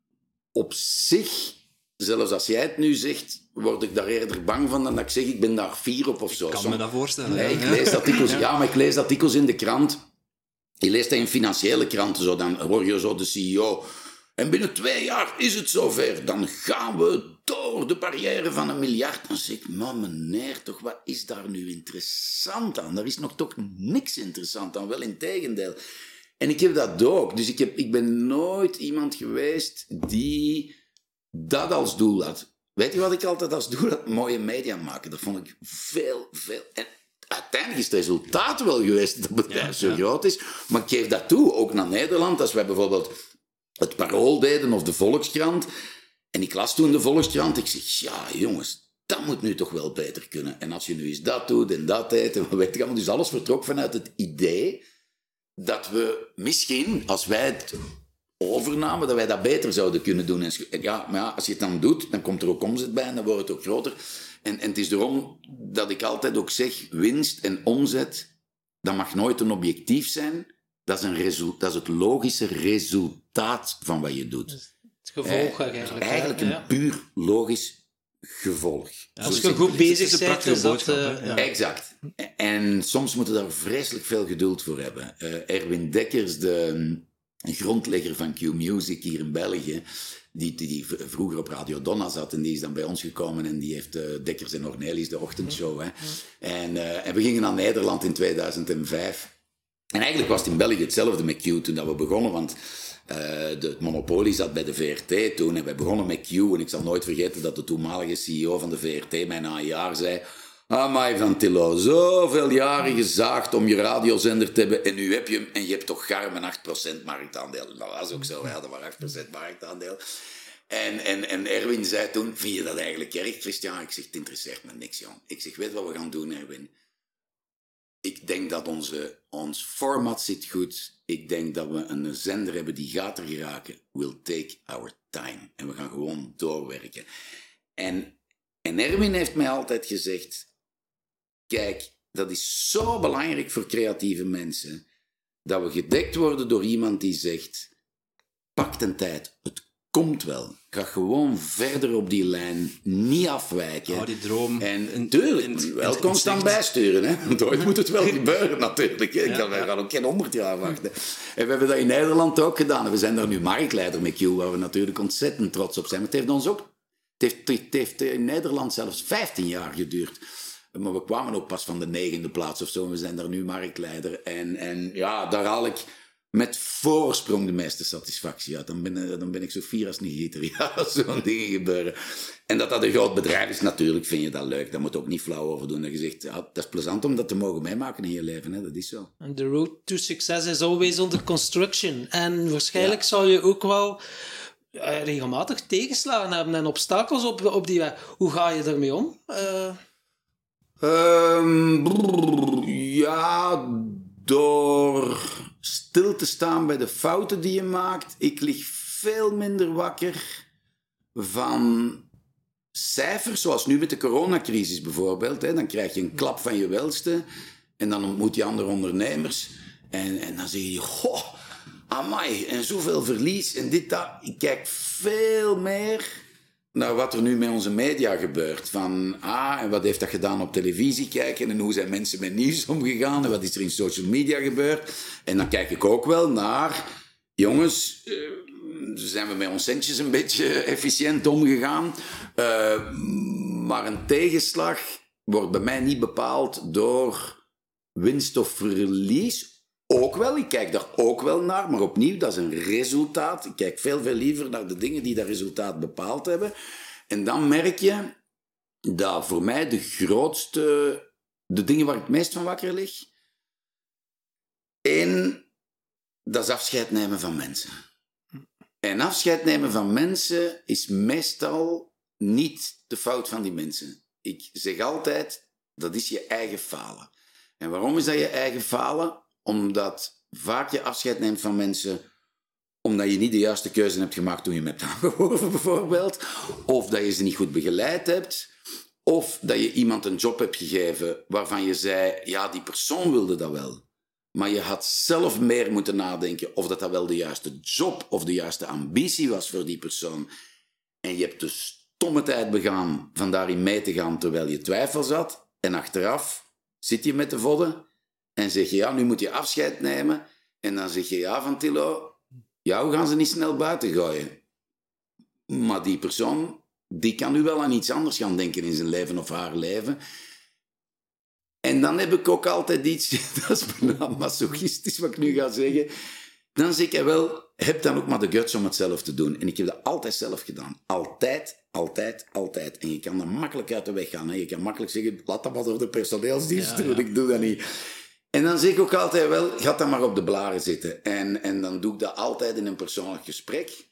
op zich, zelfs als jij het nu zegt, word ik daar eerder bang van dan dat ik zeg, ik ben daar 4 op of zo. Ik kan me dat voorstellen. Nee, ik lees artikels, maar ik lees artikels in de krant. Je leest dat in financiële kranten, zo, dan hoor je zo de CEO. En binnen 2 jaar is het zover. Dan gaan we door de barrière van 1 miljard. Dan zeg ik, maar meneer, toch, wat is daar nu interessant aan? Daar is nog toch niks interessant aan, wel in tegendeel. En ik heb dat ook. Dus ik ben nooit iemand geweest die dat als doel had. Weet je wat ik altijd als doel had? Mooie media maken. Dat vond ik veel. En uiteindelijk is het resultaat wel geweest dat het bedrijf zo groot is. Maar ik geef dat toe, ook naar Nederland. Als wij bijvoorbeeld het Parool deden of de Volkskrant. En ik las toen de Volkskrant. Ik zeg, ja jongens, dat moet nu toch wel beter kunnen. En als je nu eens dat doet en dat deed, en weet ik allemaal. Dus alles vertrok vanuit het idee dat we misschien, als wij het overnamen, dat wij dat beter zouden kunnen doen. Maar als je het dan doet, dan komt er ook omzet bij en dan wordt het ook groter. En het is daarom dat ik altijd ook zeg, winst en omzet, dat mag nooit een objectief zijn. Dat is het logische resultaat van wat je doet. Het gevolg eigenlijk. Eigenlijk een puur logisch gevolg. Ja, als je goed bezig bent, is dat... Exact. En soms moeten we daar vreselijk veel geduld voor hebben. Erwin Dekkers, de grondlegger van Q-Music hier in België, die vroeger op Radio Donna zat en die is dan bij ons gekomen en die heeft Dekkers en Ornelis, de ochtendshow. Hè. En we gingen naar Nederland in 2005. En eigenlijk was het in België hetzelfde met Q toen dat we begonnen, want het monopolie zat bij de VRT toen en wij begonnen met Q en ik zal nooit vergeten dat de toenmalige CEO van de VRT mij na een jaar zei: Amai van Tillo, zoveel jaren gezaagd om je radiozender te hebben en nu heb je hem en je hebt toch garm een 8% marktaandeel. Dat was ook zo, we hadden maar 8% marktaandeel. En Erwin zei toen, vind je dat eigenlijk erg, Christian? Ik zeg, het interesseert me niks, jong. Ik zeg, weet wat we gaan doen, Erwin? Ik denk dat ons format zit goed. Ik denk dat we een zender hebben die gaat er geraken. We'll take our time. En we gaan gewoon doorwerken. En Erwin heeft mij altijd gezegd, kijk, dat is zo belangrijk voor creatieve mensen, dat we gedekt worden door iemand die zegt, pak de tijd, het komt wel. Ga gewoon verder op die lijn, niet afwijken. Oh, die droom. En tuurlijk, wel constant bijsturen. Hè? Want ooit moet het wel gebeuren natuurlijk. Hè? Wij gaan ook geen 100 jaar wachten. En we hebben dat in Nederland ook gedaan. En we zijn daar nu marktleider met Q, waar we natuurlijk ontzettend trots op zijn. Maar het heeft ons ook... Het heeft in Nederland zelfs 15 jaar geduurd. Maar we kwamen ook pas van de 9e plaats of zo. We zijn daar nu marktleider. En ja, daar haal ik met voorsprong de meeste satisfactie uit. Dan ben ik zo fier als een gieter. Ja, als zo'n dingen gebeuren. En dat een groot bedrijf is, natuurlijk vind je dat leuk. Daar moet je ook niet flauw over doen. Dat je zegt, ja, dat is plezant om dat te mogen meemaken in je leven. Hè? Dat is zo. And the road to success is always under construction. En waarschijnlijk zal je ook wel regelmatig tegenslagen hebben en obstakels op die weg. Hoe ga je daarmee om? Ja, door stil te staan bij de fouten die je maakt. Ik lig veel minder wakker van cijfers, zoals nu met de coronacrisis bijvoorbeeld. Hè. Dan krijg je een klap van je welste en dan ontmoet je andere ondernemers. En dan zeg je, goh, amai, en zoveel verlies en dit, dat. Ik kijk veel meer naar wat er nu met onze media gebeurt. Van, en wat heeft dat gedaan op televisie kijken en hoe zijn mensen met nieuws omgegaan en wat is er in social media gebeurd. En dan kijk ik ook wel naar, jongens, zijn we met ons centjes een beetje efficiënt omgegaan. Maar een tegenslag wordt bij mij niet bepaald door winst of verlies. Ook wel, ik kijk daar ook wel naar, maar opnieuw, dat is een resultaat. Ik kijk veel liever naar de dingen die dat resultaat bepaald hebben. En dan merk je dat voor mij de dingen waar ik het meest van wakker lig, één, dat is afscheid nemen van mensen. En afscheid nemen van mensen is meestal niet de fout van die mensen. Ik zeg altijd, dat is je eigen falen. En waarom is dat je eigen falen? Omdat vaak je afscheid neemt van mensen omdat je niet de juiste keuze hebt gemaakt toen je hem hebt aangeworven, bijvoorbeeld. Of dat je ze niet goed begeleid hebt. Of dat je iemand een job hebt gegeven waarvan je zei, ja, die persoon wilde dat wel. Maar je had zelf meer moeten nadenken of dat wel de juiste job of de juiste ambitie was voor die persoon. En je hebt de stomme tijd begaan van daarin mee te gaan terwijl je twijfels had. En achteraf zit je met de vodden en zeg je, ja, nu moet je afscheid nemen. En dan zeg je, ja, van Thilo, jou gaan ze niet snel buiten gooien. Maar die persoon, die kan nu wel aan iets anders gaan denken in zijn leven of haar leven. En dan heb ik ook altijd iets, dat is bijna masochistisch wat ik nu ga zeggen. Dan zeg ik wel, heb dan ook maar de guts om het zelf te doen. En ik heb dat altijd zelf gedaan. Altijd, altijd, altijd. En je kan er makkelijk uit de weg gaan. Hè. Je kan makkelijk zeggen, laat dat maar door de personeelsdienst doen, ik doe dat niet. En dan zeg ik ook altijd wel, ga dan maar op de blaren zitten. En dan doe ik dat altijd in een persoonlijk gesprek.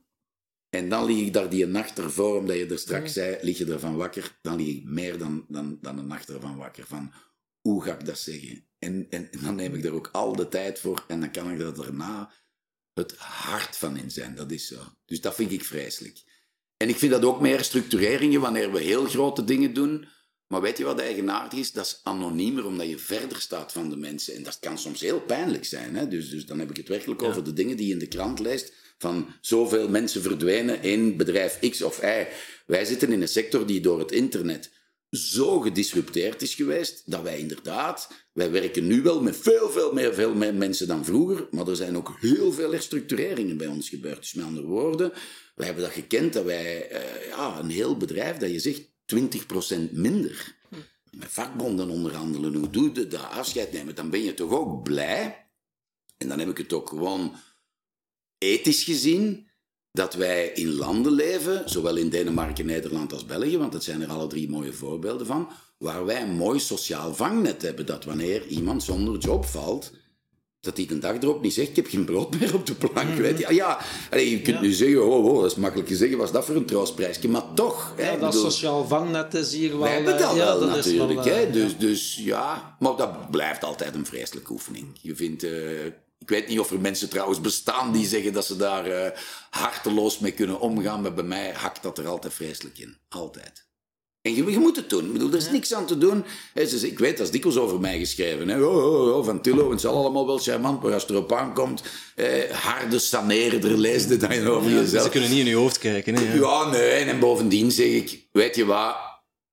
En dan lig ik daar die nacht ervoor, omdat je er straks zei, lig je ervan wakker. Dan lig ik meer dan een nacht ervan wakker. Van, hoe ga ik dat zeggen? En dan neem ik er ook al de tijd voor. En dan kan ik er daarna het hart van in zijn. Dat is zo. Dus dat vind ik vreselijk. En ik vind dat ook meer structureringen wanneer we heel grote dingen doen. Maar weet je wat eigenaardig is? Dat is anoniemer, omdat je verder staat van de mensen. En dat kan soms heel pijnlijk zijn. Hè? Dus dan heb ik het werkelijk over de dingen die je in de krant leest. Van zoveel mensen verdwenen in bedrijf X of Y. Wij zitten in een sector die door het internet zo gedisrupteerd is geweest, dat wij inderdaad, wij werken nu wel met veel meer mensen dan vroeger, maar er zijn ook heel veel herstructureringen bij ons gebeurd. Dus met andere woorden, wij hebben dat gekend, dat wij, een heel bedrijf, dat je zegt 20% minder. Met vakbonden onderhandelen, hoe doe je dat? Afscheid nemen, dan ben je toch ook blij. En dan heb ik het ook gewoon ethisch gezien, dat wij in landen leven, zowel in Denemarken, Nederland als België, want dat zijn er alle 3 mooie voorbeelden van, waar wij een mooi sociaal vangnet hebben, dat wanneer iemand zonder job valt, dat hij de dag erop niet zegt, ik heb geen brood meer op de plank. Weet je, je kunt nu zeggen, dat is makkelijk gezegd, was dat voor een troostprijsje, maar toch. Ja, dat sociaal vangnet is hier wel... Wij hebben dat wel, dat natuurlijk. Wel, dus ja, maar dat blijft altijd een vreselijke oefening. Je vindt... Ik weet niet of er mensen trouwens bestaan die zeggen dat ze daar harteloos mee kunnen omgaan, maar bij mij hakt dat er altijd vreselijk in. Altijd. En je moet het doen. Ik bedoel, er is niks aan te doen. Ik weet, dat is dikwijls over mij geschreven. Hè. Van Thilo, het zal allemaal wel charmant, maar als het erop aankomt, harde saneerder leesde dan je over jezelf. Ze kunnen niet in je hoofd kijken. Hè, ja, nee. En bovendien zeg ik, weet je wat...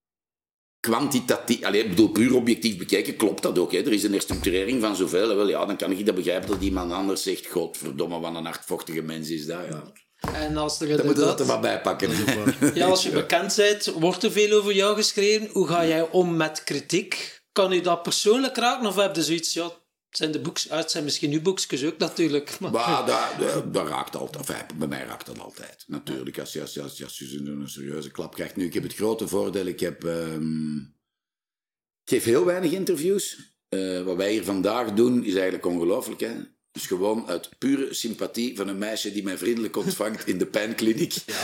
Kwantitatief, ik bedoel, puur objectief bekijken, klopt dat ook. Hè? Er is een herstructurering van zoveel. Wel, ja, dan kan ik dat begrijpen dat iemand anders zegt, godverdomme, wat een hardvochtige mens is dat. Ja. En als er dan moet je dat er wat bij pakken. Ja, als je bekend bent, wordt er veel over jou geschreven. Hoe ga jij om met kritiek? Kan je dat persoonlijk raken of heb je zoiets, ja, Het zijn misschien uw boekjes ook natuurlijk. Maar dat raakt altijd. Enfin, bij mij raakt dat altijd. Natuurlijk, als je een serieuze klap krijgt. Nu, ik heb het grote voordeel, ik geef heel weinig interviews. Wat wij hier vandaag doen, is eigenlijk ongelooflijk, hè. Dus gewoon uit pure sympathie van een meisje die mij vriendelijk ontvangt in de pijnkliniek. Ja,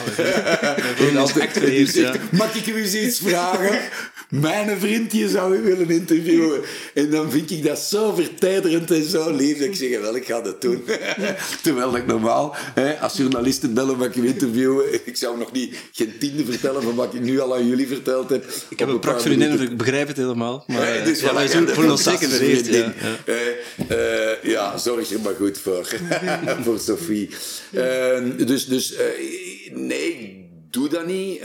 mag ik u eens iets vragen? Mijn vriendje zou u willen interviewen. En dan vind ik dat zo vertederend en zo lief. Dat ik zeg, wel, ik ga dat doen. Terwijl ik normaal, als journalisten bellen, mag ik u interviewen. Ik zou nog geen tiende vertellen van wat ik nu al aan jullie verteld heb. Ik heb een prachtvriendin, ik begrijp het helemaal. Maar dus wij voelen ons zeker vereerd. Ja, zorg er maar goed voor. Voor Sophie. Nee, ik doe dat niet.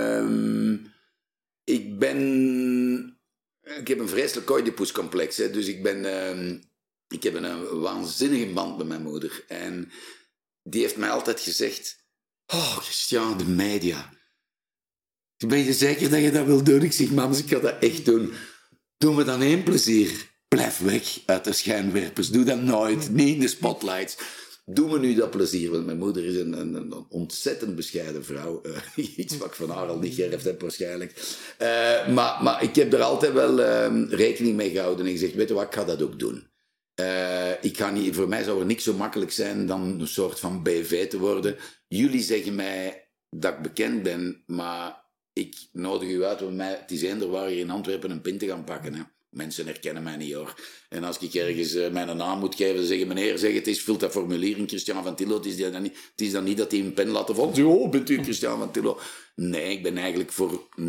Ik heb een vreselijk Oedipuscomplex. Dus ik heb een waanzinnige band met mijn moeder. En die heeft mij altijd gezegd... Oh, Christian, de media. Ben je zeker dat je dat wil doen? Ik zeg, mams, ik ga dat echt doen. Doe me dan één plezier. Blijf weg uit de schijnwerpers. Doe dat nooit. Niet in de spotlights. Doe me nu dat plezier. Want mijn moeder is een ontzettend bescheiden vrouw. Iets wat ik van haar al niet geërfd heb waarschijnlijk. Maar ik heb er altijd wel rekening mee gehouden. En ik zeg, weet je wat, ik ga dat ook doen. Voor mij zou er niks zo makkelijk zijn dan een soort van BV te worden. Jullie zeggen mij dat ik bekend ben, maar ik nodig u uit om mij... Het is eender waar hier in Antwerpen een pint te gaan pakken, hè. Mensen herkennen mij niet, hoor. En als ik ergens mijn naam moet geven, zeggen meneer, het is, vult dat formulier in Christian van Tillo. Het is dan niet dat hij een pen laten vallen. Oh, bent u Christian van Tillo? Nee, ik ben eigenlijk voor 99,99%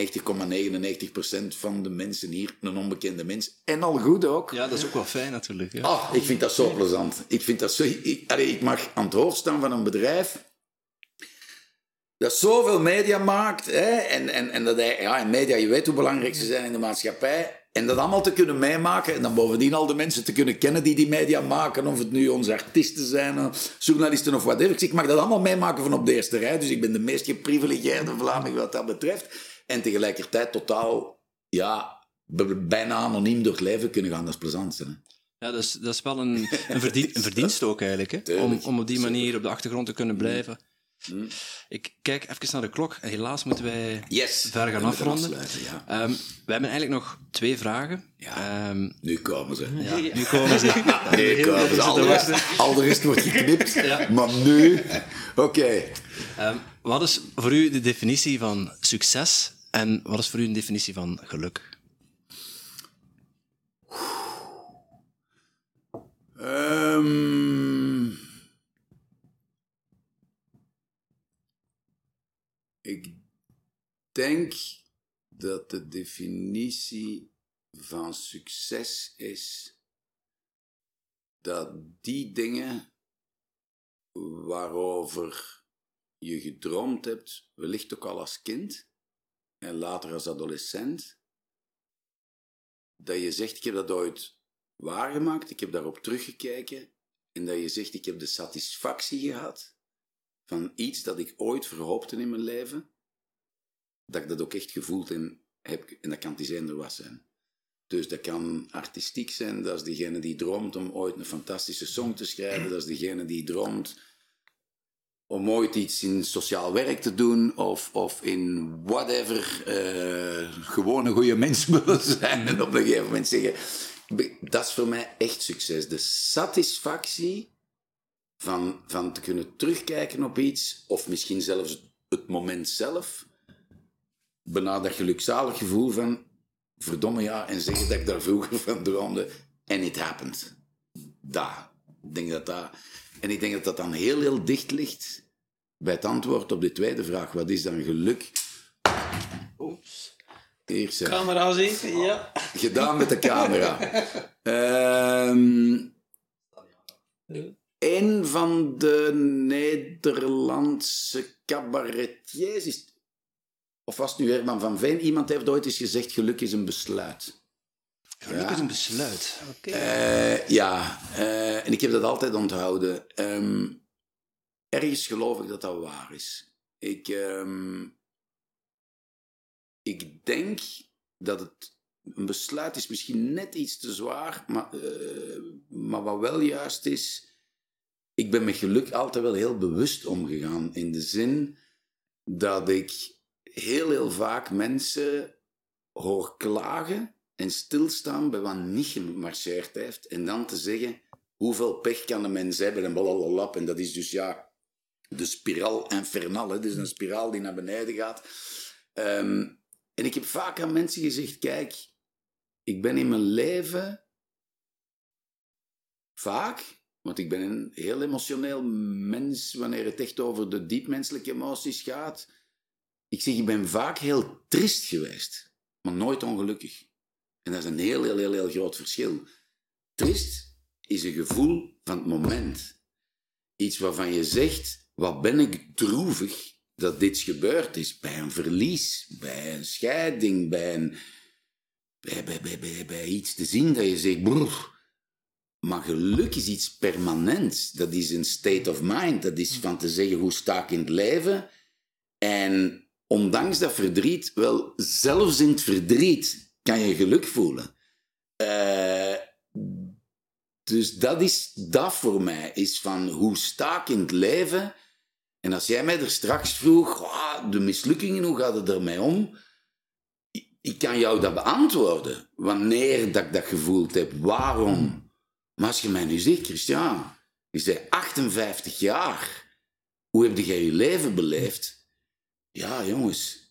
van de mensen hier een onbekende mens. En al goed ook. Ja, dat is ook wel fijn natuurlijk. Ja. Oh, ik vind dat zo plezant. Ik vind dat zo... Ik mag aan het hoofd staan van een bedrijf dat zoveel media maakt. Hè, en dat in media, je weet hoe belangrijk ze zijn in de maatschappij. En dat allemaal te kunnen meemaken. En dan bovendien al de mensen te kunnen kennen die media maken. Of het nu onze artiesten zijn, journalisten of whatever. Ik mag dat allemaal meemaken van op de eerste rij. Dus ik ben de meest geprivilegeerde Vlaming wat dat betreft. En tegelijkertijd totaal, bijna anoniem door het leven kunnen gaan. Dat is plezant. Hè? Ja, dat is wel een verdienste ook eigenlijk. Hè? Om op die manier op de achtergrond te kunnen blijven. Ik kijk even naar de klok. Helaas moeten wij ver gaan afronden. Ja. We hebben eigenlijk nog 2 vragen. Ja. Nu komen ze. Ja, nu komen ze. Al de rest wordt geknipt. Ja. Maar nu... Oké. Wat is voor u de definitie van succes en wat is voor u een definitie van geluk? Ik denk dat de definitie van succes is dat die dingen waarover je gedroomd hebt, wellicht ook al als kind en later als adolescent, dat je zegt, ik heb dat ooit waargemaakt, ik heb daarop teruggekeken en dat je zegt, ik heb de satisfactie gehad van iets dat ik ooit verhoopte in mijn leven, dat ik dat ook echt gevoeld heb, en dat kan het eender wat zijn. Dus dat kan artistiek zijn, dat is degene die droomt om ooit een fantastische song te schrijven, dat is degene die droomt om ooit iets in sociaal werk te doen, of in whatever, gewoon een goede mens willen zijn, en op een gegeven moment zeggen, dat is voor mij echt succes. De satisfactie van te kunnen terugkijken op iets, of misschien zelfs het moment zelf, bijna dat gelukzalig gevoel van, verdomme ja, en zeggen dat ik daar vroeger van droomde, en it happened. Ik denk dat dat dan heel, heel dicht ligt bij het antwoord op de tweede vraag. Wat is dan geluk? Oeps. Eerst, Camera zeker, ja. Gedaan met de camera. Een van de Nederlandse cabaretiers is... Of was het nu Herman van Veen? Iemand heeft ooit eens gezegd, geluk is een besluit. Geluk is een besluit. En ik heb dat altijd onthouden. Ergens geloof ik dat dat waar is. Ik denk dat het een besluit is misschien net iets te zwaar, maar wat wel juist is, ik ben met geluk altijd wel heel bewust omgegaan. In de zin dat ik heel vaak mensen hoor klagen en stilstaan bij wat niet gemarcheerd heeft. En dan te zeggen, hoeveel pech kan een mens hebben en blablabla. En dat is dus de spiraal infernal. Hè? Dus een spiraal die naar beneden gaat. En ik heb vaak aan mensen gezegd, kijk, ik ben in mijn leven vaak, want ik ben een heel emotioneel mens wanneer het echt over de diepmenselijke emoties gaat. Ik zeg, ik ben vaak heel triest geweest, maar nooit ongelukkig. En dat is een heel groot verschil. Triest is een gevoel van het moment. Iets waarvan je zegt, wat ben ik droevig dat dit gebeurd is. Bij een verlies, bij een scheiding, bij iets te zien dat je zegt, broer. Maar geluk is iets permanents. Dat is een state of mind. Dat is van te zeggen, hoe sta ik in het leven? En ondanks dat verdriet, wel, zelfs in het verdriet kan je geluk voelen. Dus dat voor mij is van, hoe sta ik in het leven? En als jij mij er straks vroeg, de mislukkingen, hoe gaat het ermee om? Ik kan jou dat beantwoorden. Wanneer dat ik dat gevoeld heb, waarom? Maar als je mij nu zegt, Christian, je bent 58 jaar. Hoe heb jij je leven beleefd? Ja, jongens.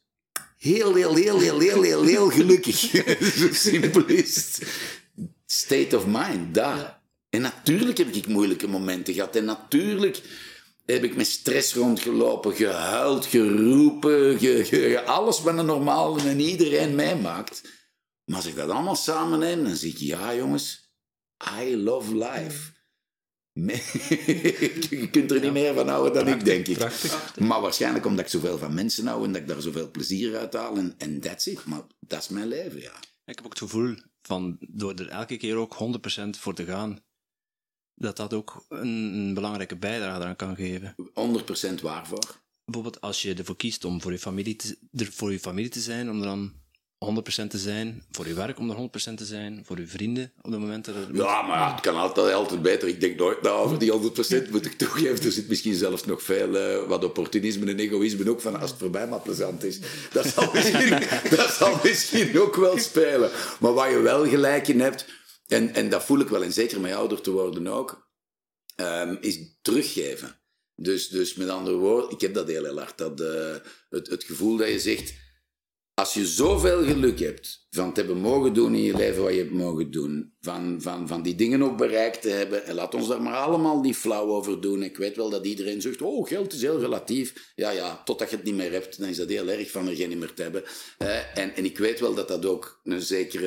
Heel gelukkig. Zo simpel is het. State of mind, daar. Ja. En natuurlijk heb ik moeilijke momenten gehad. En natuurlijk heb ik met stress rondgelopen, gehuild, geroepen, alles wat een normaal en iedereen meemaakt. Maar als ik dat allemaal samenneem, dan zeg ik, ja jongens, I love life. Je kunt er niet meer van houden dan ik, denk ik. Prachtig. Maar waarschijnlijk omdat ik zoveel van mensen hou en dat ik daar zoveel plezier uit haal. En that's it. Maar dat is mijn leven, ja. Ik heb ook het gevoel van, door er elke keer ook 100% voor te gaan, dat ook een belangrijke bijdrage eraan kan geven. 100% waarvoor? Bijvoorbeeld als je ervoor kiest om voor je familie te zijn, om er dan 100% te zijn, voor je werk om er 100% te zijn, voor je vrienden op de momenten dat Ja, maar het kan altijd beter. Ik denk nooit na over die 100%, moet ik toegeven. Er zit misschien zelfs nog veel wat opportunisme en egoïsme ook van als het voor mij maar plezant is. Dat zal misschien ook wel spelen. Maar waar je wel gelijk in hebt, en dat voel ik wel, en zeker met ouder te worden ook, is teruggeven. Dus met andere woorden, ik heb dat heel hard. Het gevoel dat je zegt, als je zoveel geluk hebt van te hebben mogen doen in je leven wat je hebt mogen doen, van die dingen ook bereikt te hebben, en laat ons daar maar allemaal niet flauw over doen. Ik weet wel dat iedereen zegt, geld is heel relatief. Ja, totdat je het niet meer hebt, dan is dat heel erg van er geen meer te hebben. En ik weet wel dat dat ook een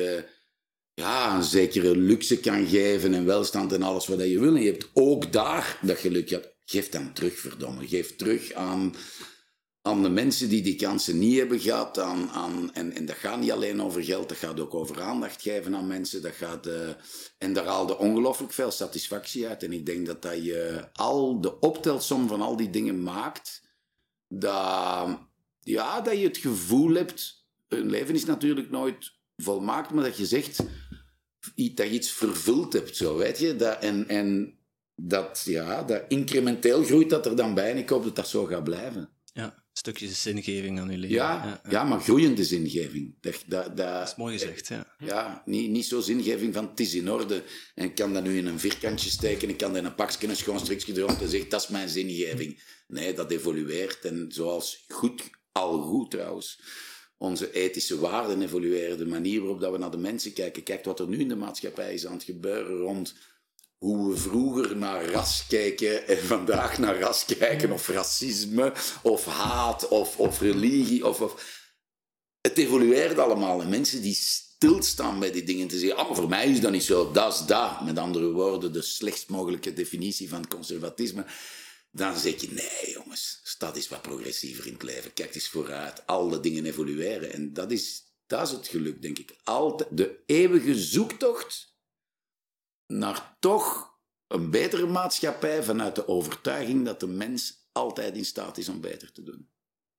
zekere luxe kan geven en welstand en alles wat je wil. En je hebt ook daar dat geluk gehad. Geef dan terug, verdomme. Geef terug aan de mensen die kansen niet hebben gehad. En dat gaat niet alleen over geld, dat gaat ook over aandacht geven aan mensen. En daar haalde ongelooflijk veel satisfactie uit. En ik denk dat je al de optelsom van al die dingen maakt, dat je het gevoel hebt, een leven is natuurlijk nooit volmaakt, maar dat je zegt dat je iets vervuld hebt, zo, weet je. Dat incrementeel groeit dat er dan bij en ik hoop dat dat zo gaat blijven. Ja, stukjes zingeving aan je leven. Ja, maar groeiende zingeving. Dat is mooi gezegd, ja. Ja, niet zo zingeving van het is in orde en ik kan dat nu in een vierkantje steken, ik kan dat in een pakje, een schoon strikje erop en zeggen, dat is mijn zingeving. Nee, dat evolueert en zoals goed trouwens, onze ethische waarden evolueren, de manier waarop dat we naar de mensen kijken. Kijk wat er nu in de maatschappij is aan het gebeuren rond hoe we vroeger naar ras kijken en vandaag naar ras kijken, of racisme, of haat, of religie. Het evolueert allemaal. En mensen die stilstaan bij die dingen te zeggen, maar voor mij is dat niet zo, dat is dat. Met andere woorden, de slechtst mogelijke definitie van conservatisme. Dan zeg je, nee jongens, dat is wat progressiever in het leven. Kijk eens vooruit, alle dingen evolueren. En dat is het geluk, denk ik. Altijd de eeuwige zoektocht naar toch een betere maatschappij vanuit de overtuiging dat de mens altijd in staat is om beter te doen. Ja,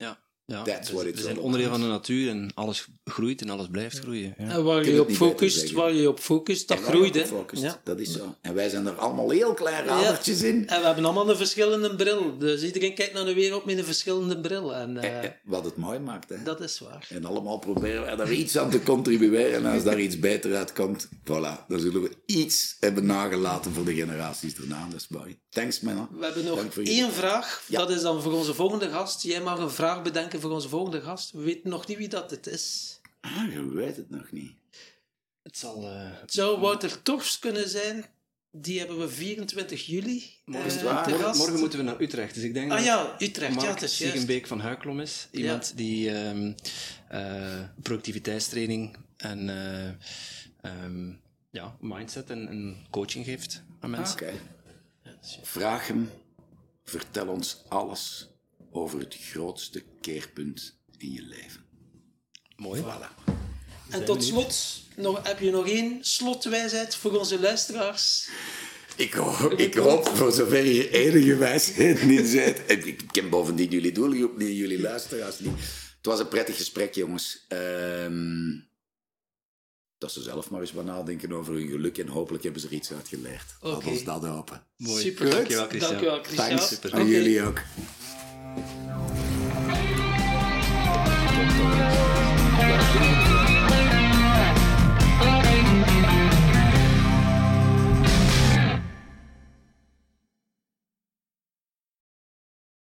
Ja, That's what it's we zijn all onderdeel about. van de natuur en alles groeit en alles blijft groeien. Ja. En waar Kun je het op niet beter focust, zeggen. waar je op focust, dat En waar groeit, je hè. op focust. Ja. Dat is zo. En wij zijn er allemaal heel klein radertjes in. En we hebben allemaal een verschillende bril. Dus iedereen kijkt naar de wereld met een verschillende bril. En Wat het mooi maakt, hè. dat is waar. En allemaal proberen we er iets aan te contribueren. En als daar iets beter uitkomt, voilà, dan zullen we iets hebben nagelaten voor de generaties daarna. Dat is mooi. Thanks, man. We hebben nog Dank voor 1 vraag. Ja. Dat is dan voor onze volgende gast. Jij mag een vraag bedenken voor onze volgende gast. We weten nog niet wie dat het is. Je weet het nog niet. Het zal... Het zou Wouter Torfs kunnen zijn. Die hebben we 24 juli Is het waar? te gast. Morgen moeten we naar Utrecht, dus ik denk Ah dat ja, Utrecht. Ja, Mark het is juist. Siegenbeek van Huiklom is. Iemand die productiviteitstraining en mindset en coaching geeft aan mensen. Oké. Vraag hem, vertel ons alles over het grootste keerpunt in je leven. Mooi. Voilà. En tot slot, heb je nog 1 slotwijsheid voor onze luisteraars? Ik hoop, voor zover je enige wijsheid in zit. Ik ken bovendien jullie doelgroep niet, jullie luisteraars niet. Het was een prettig gesprek, jongens. Dat ze zelf maar eens wat nadenken over hun geluk en hopelijk hebben ze er iets uit geleerd. Laat Oké. ons dat hopen. Mooi. Super. Dankjewel, Christian. Dankjewel, Christian. Thanks. Super. Aan Oké. jullie ook. Ja.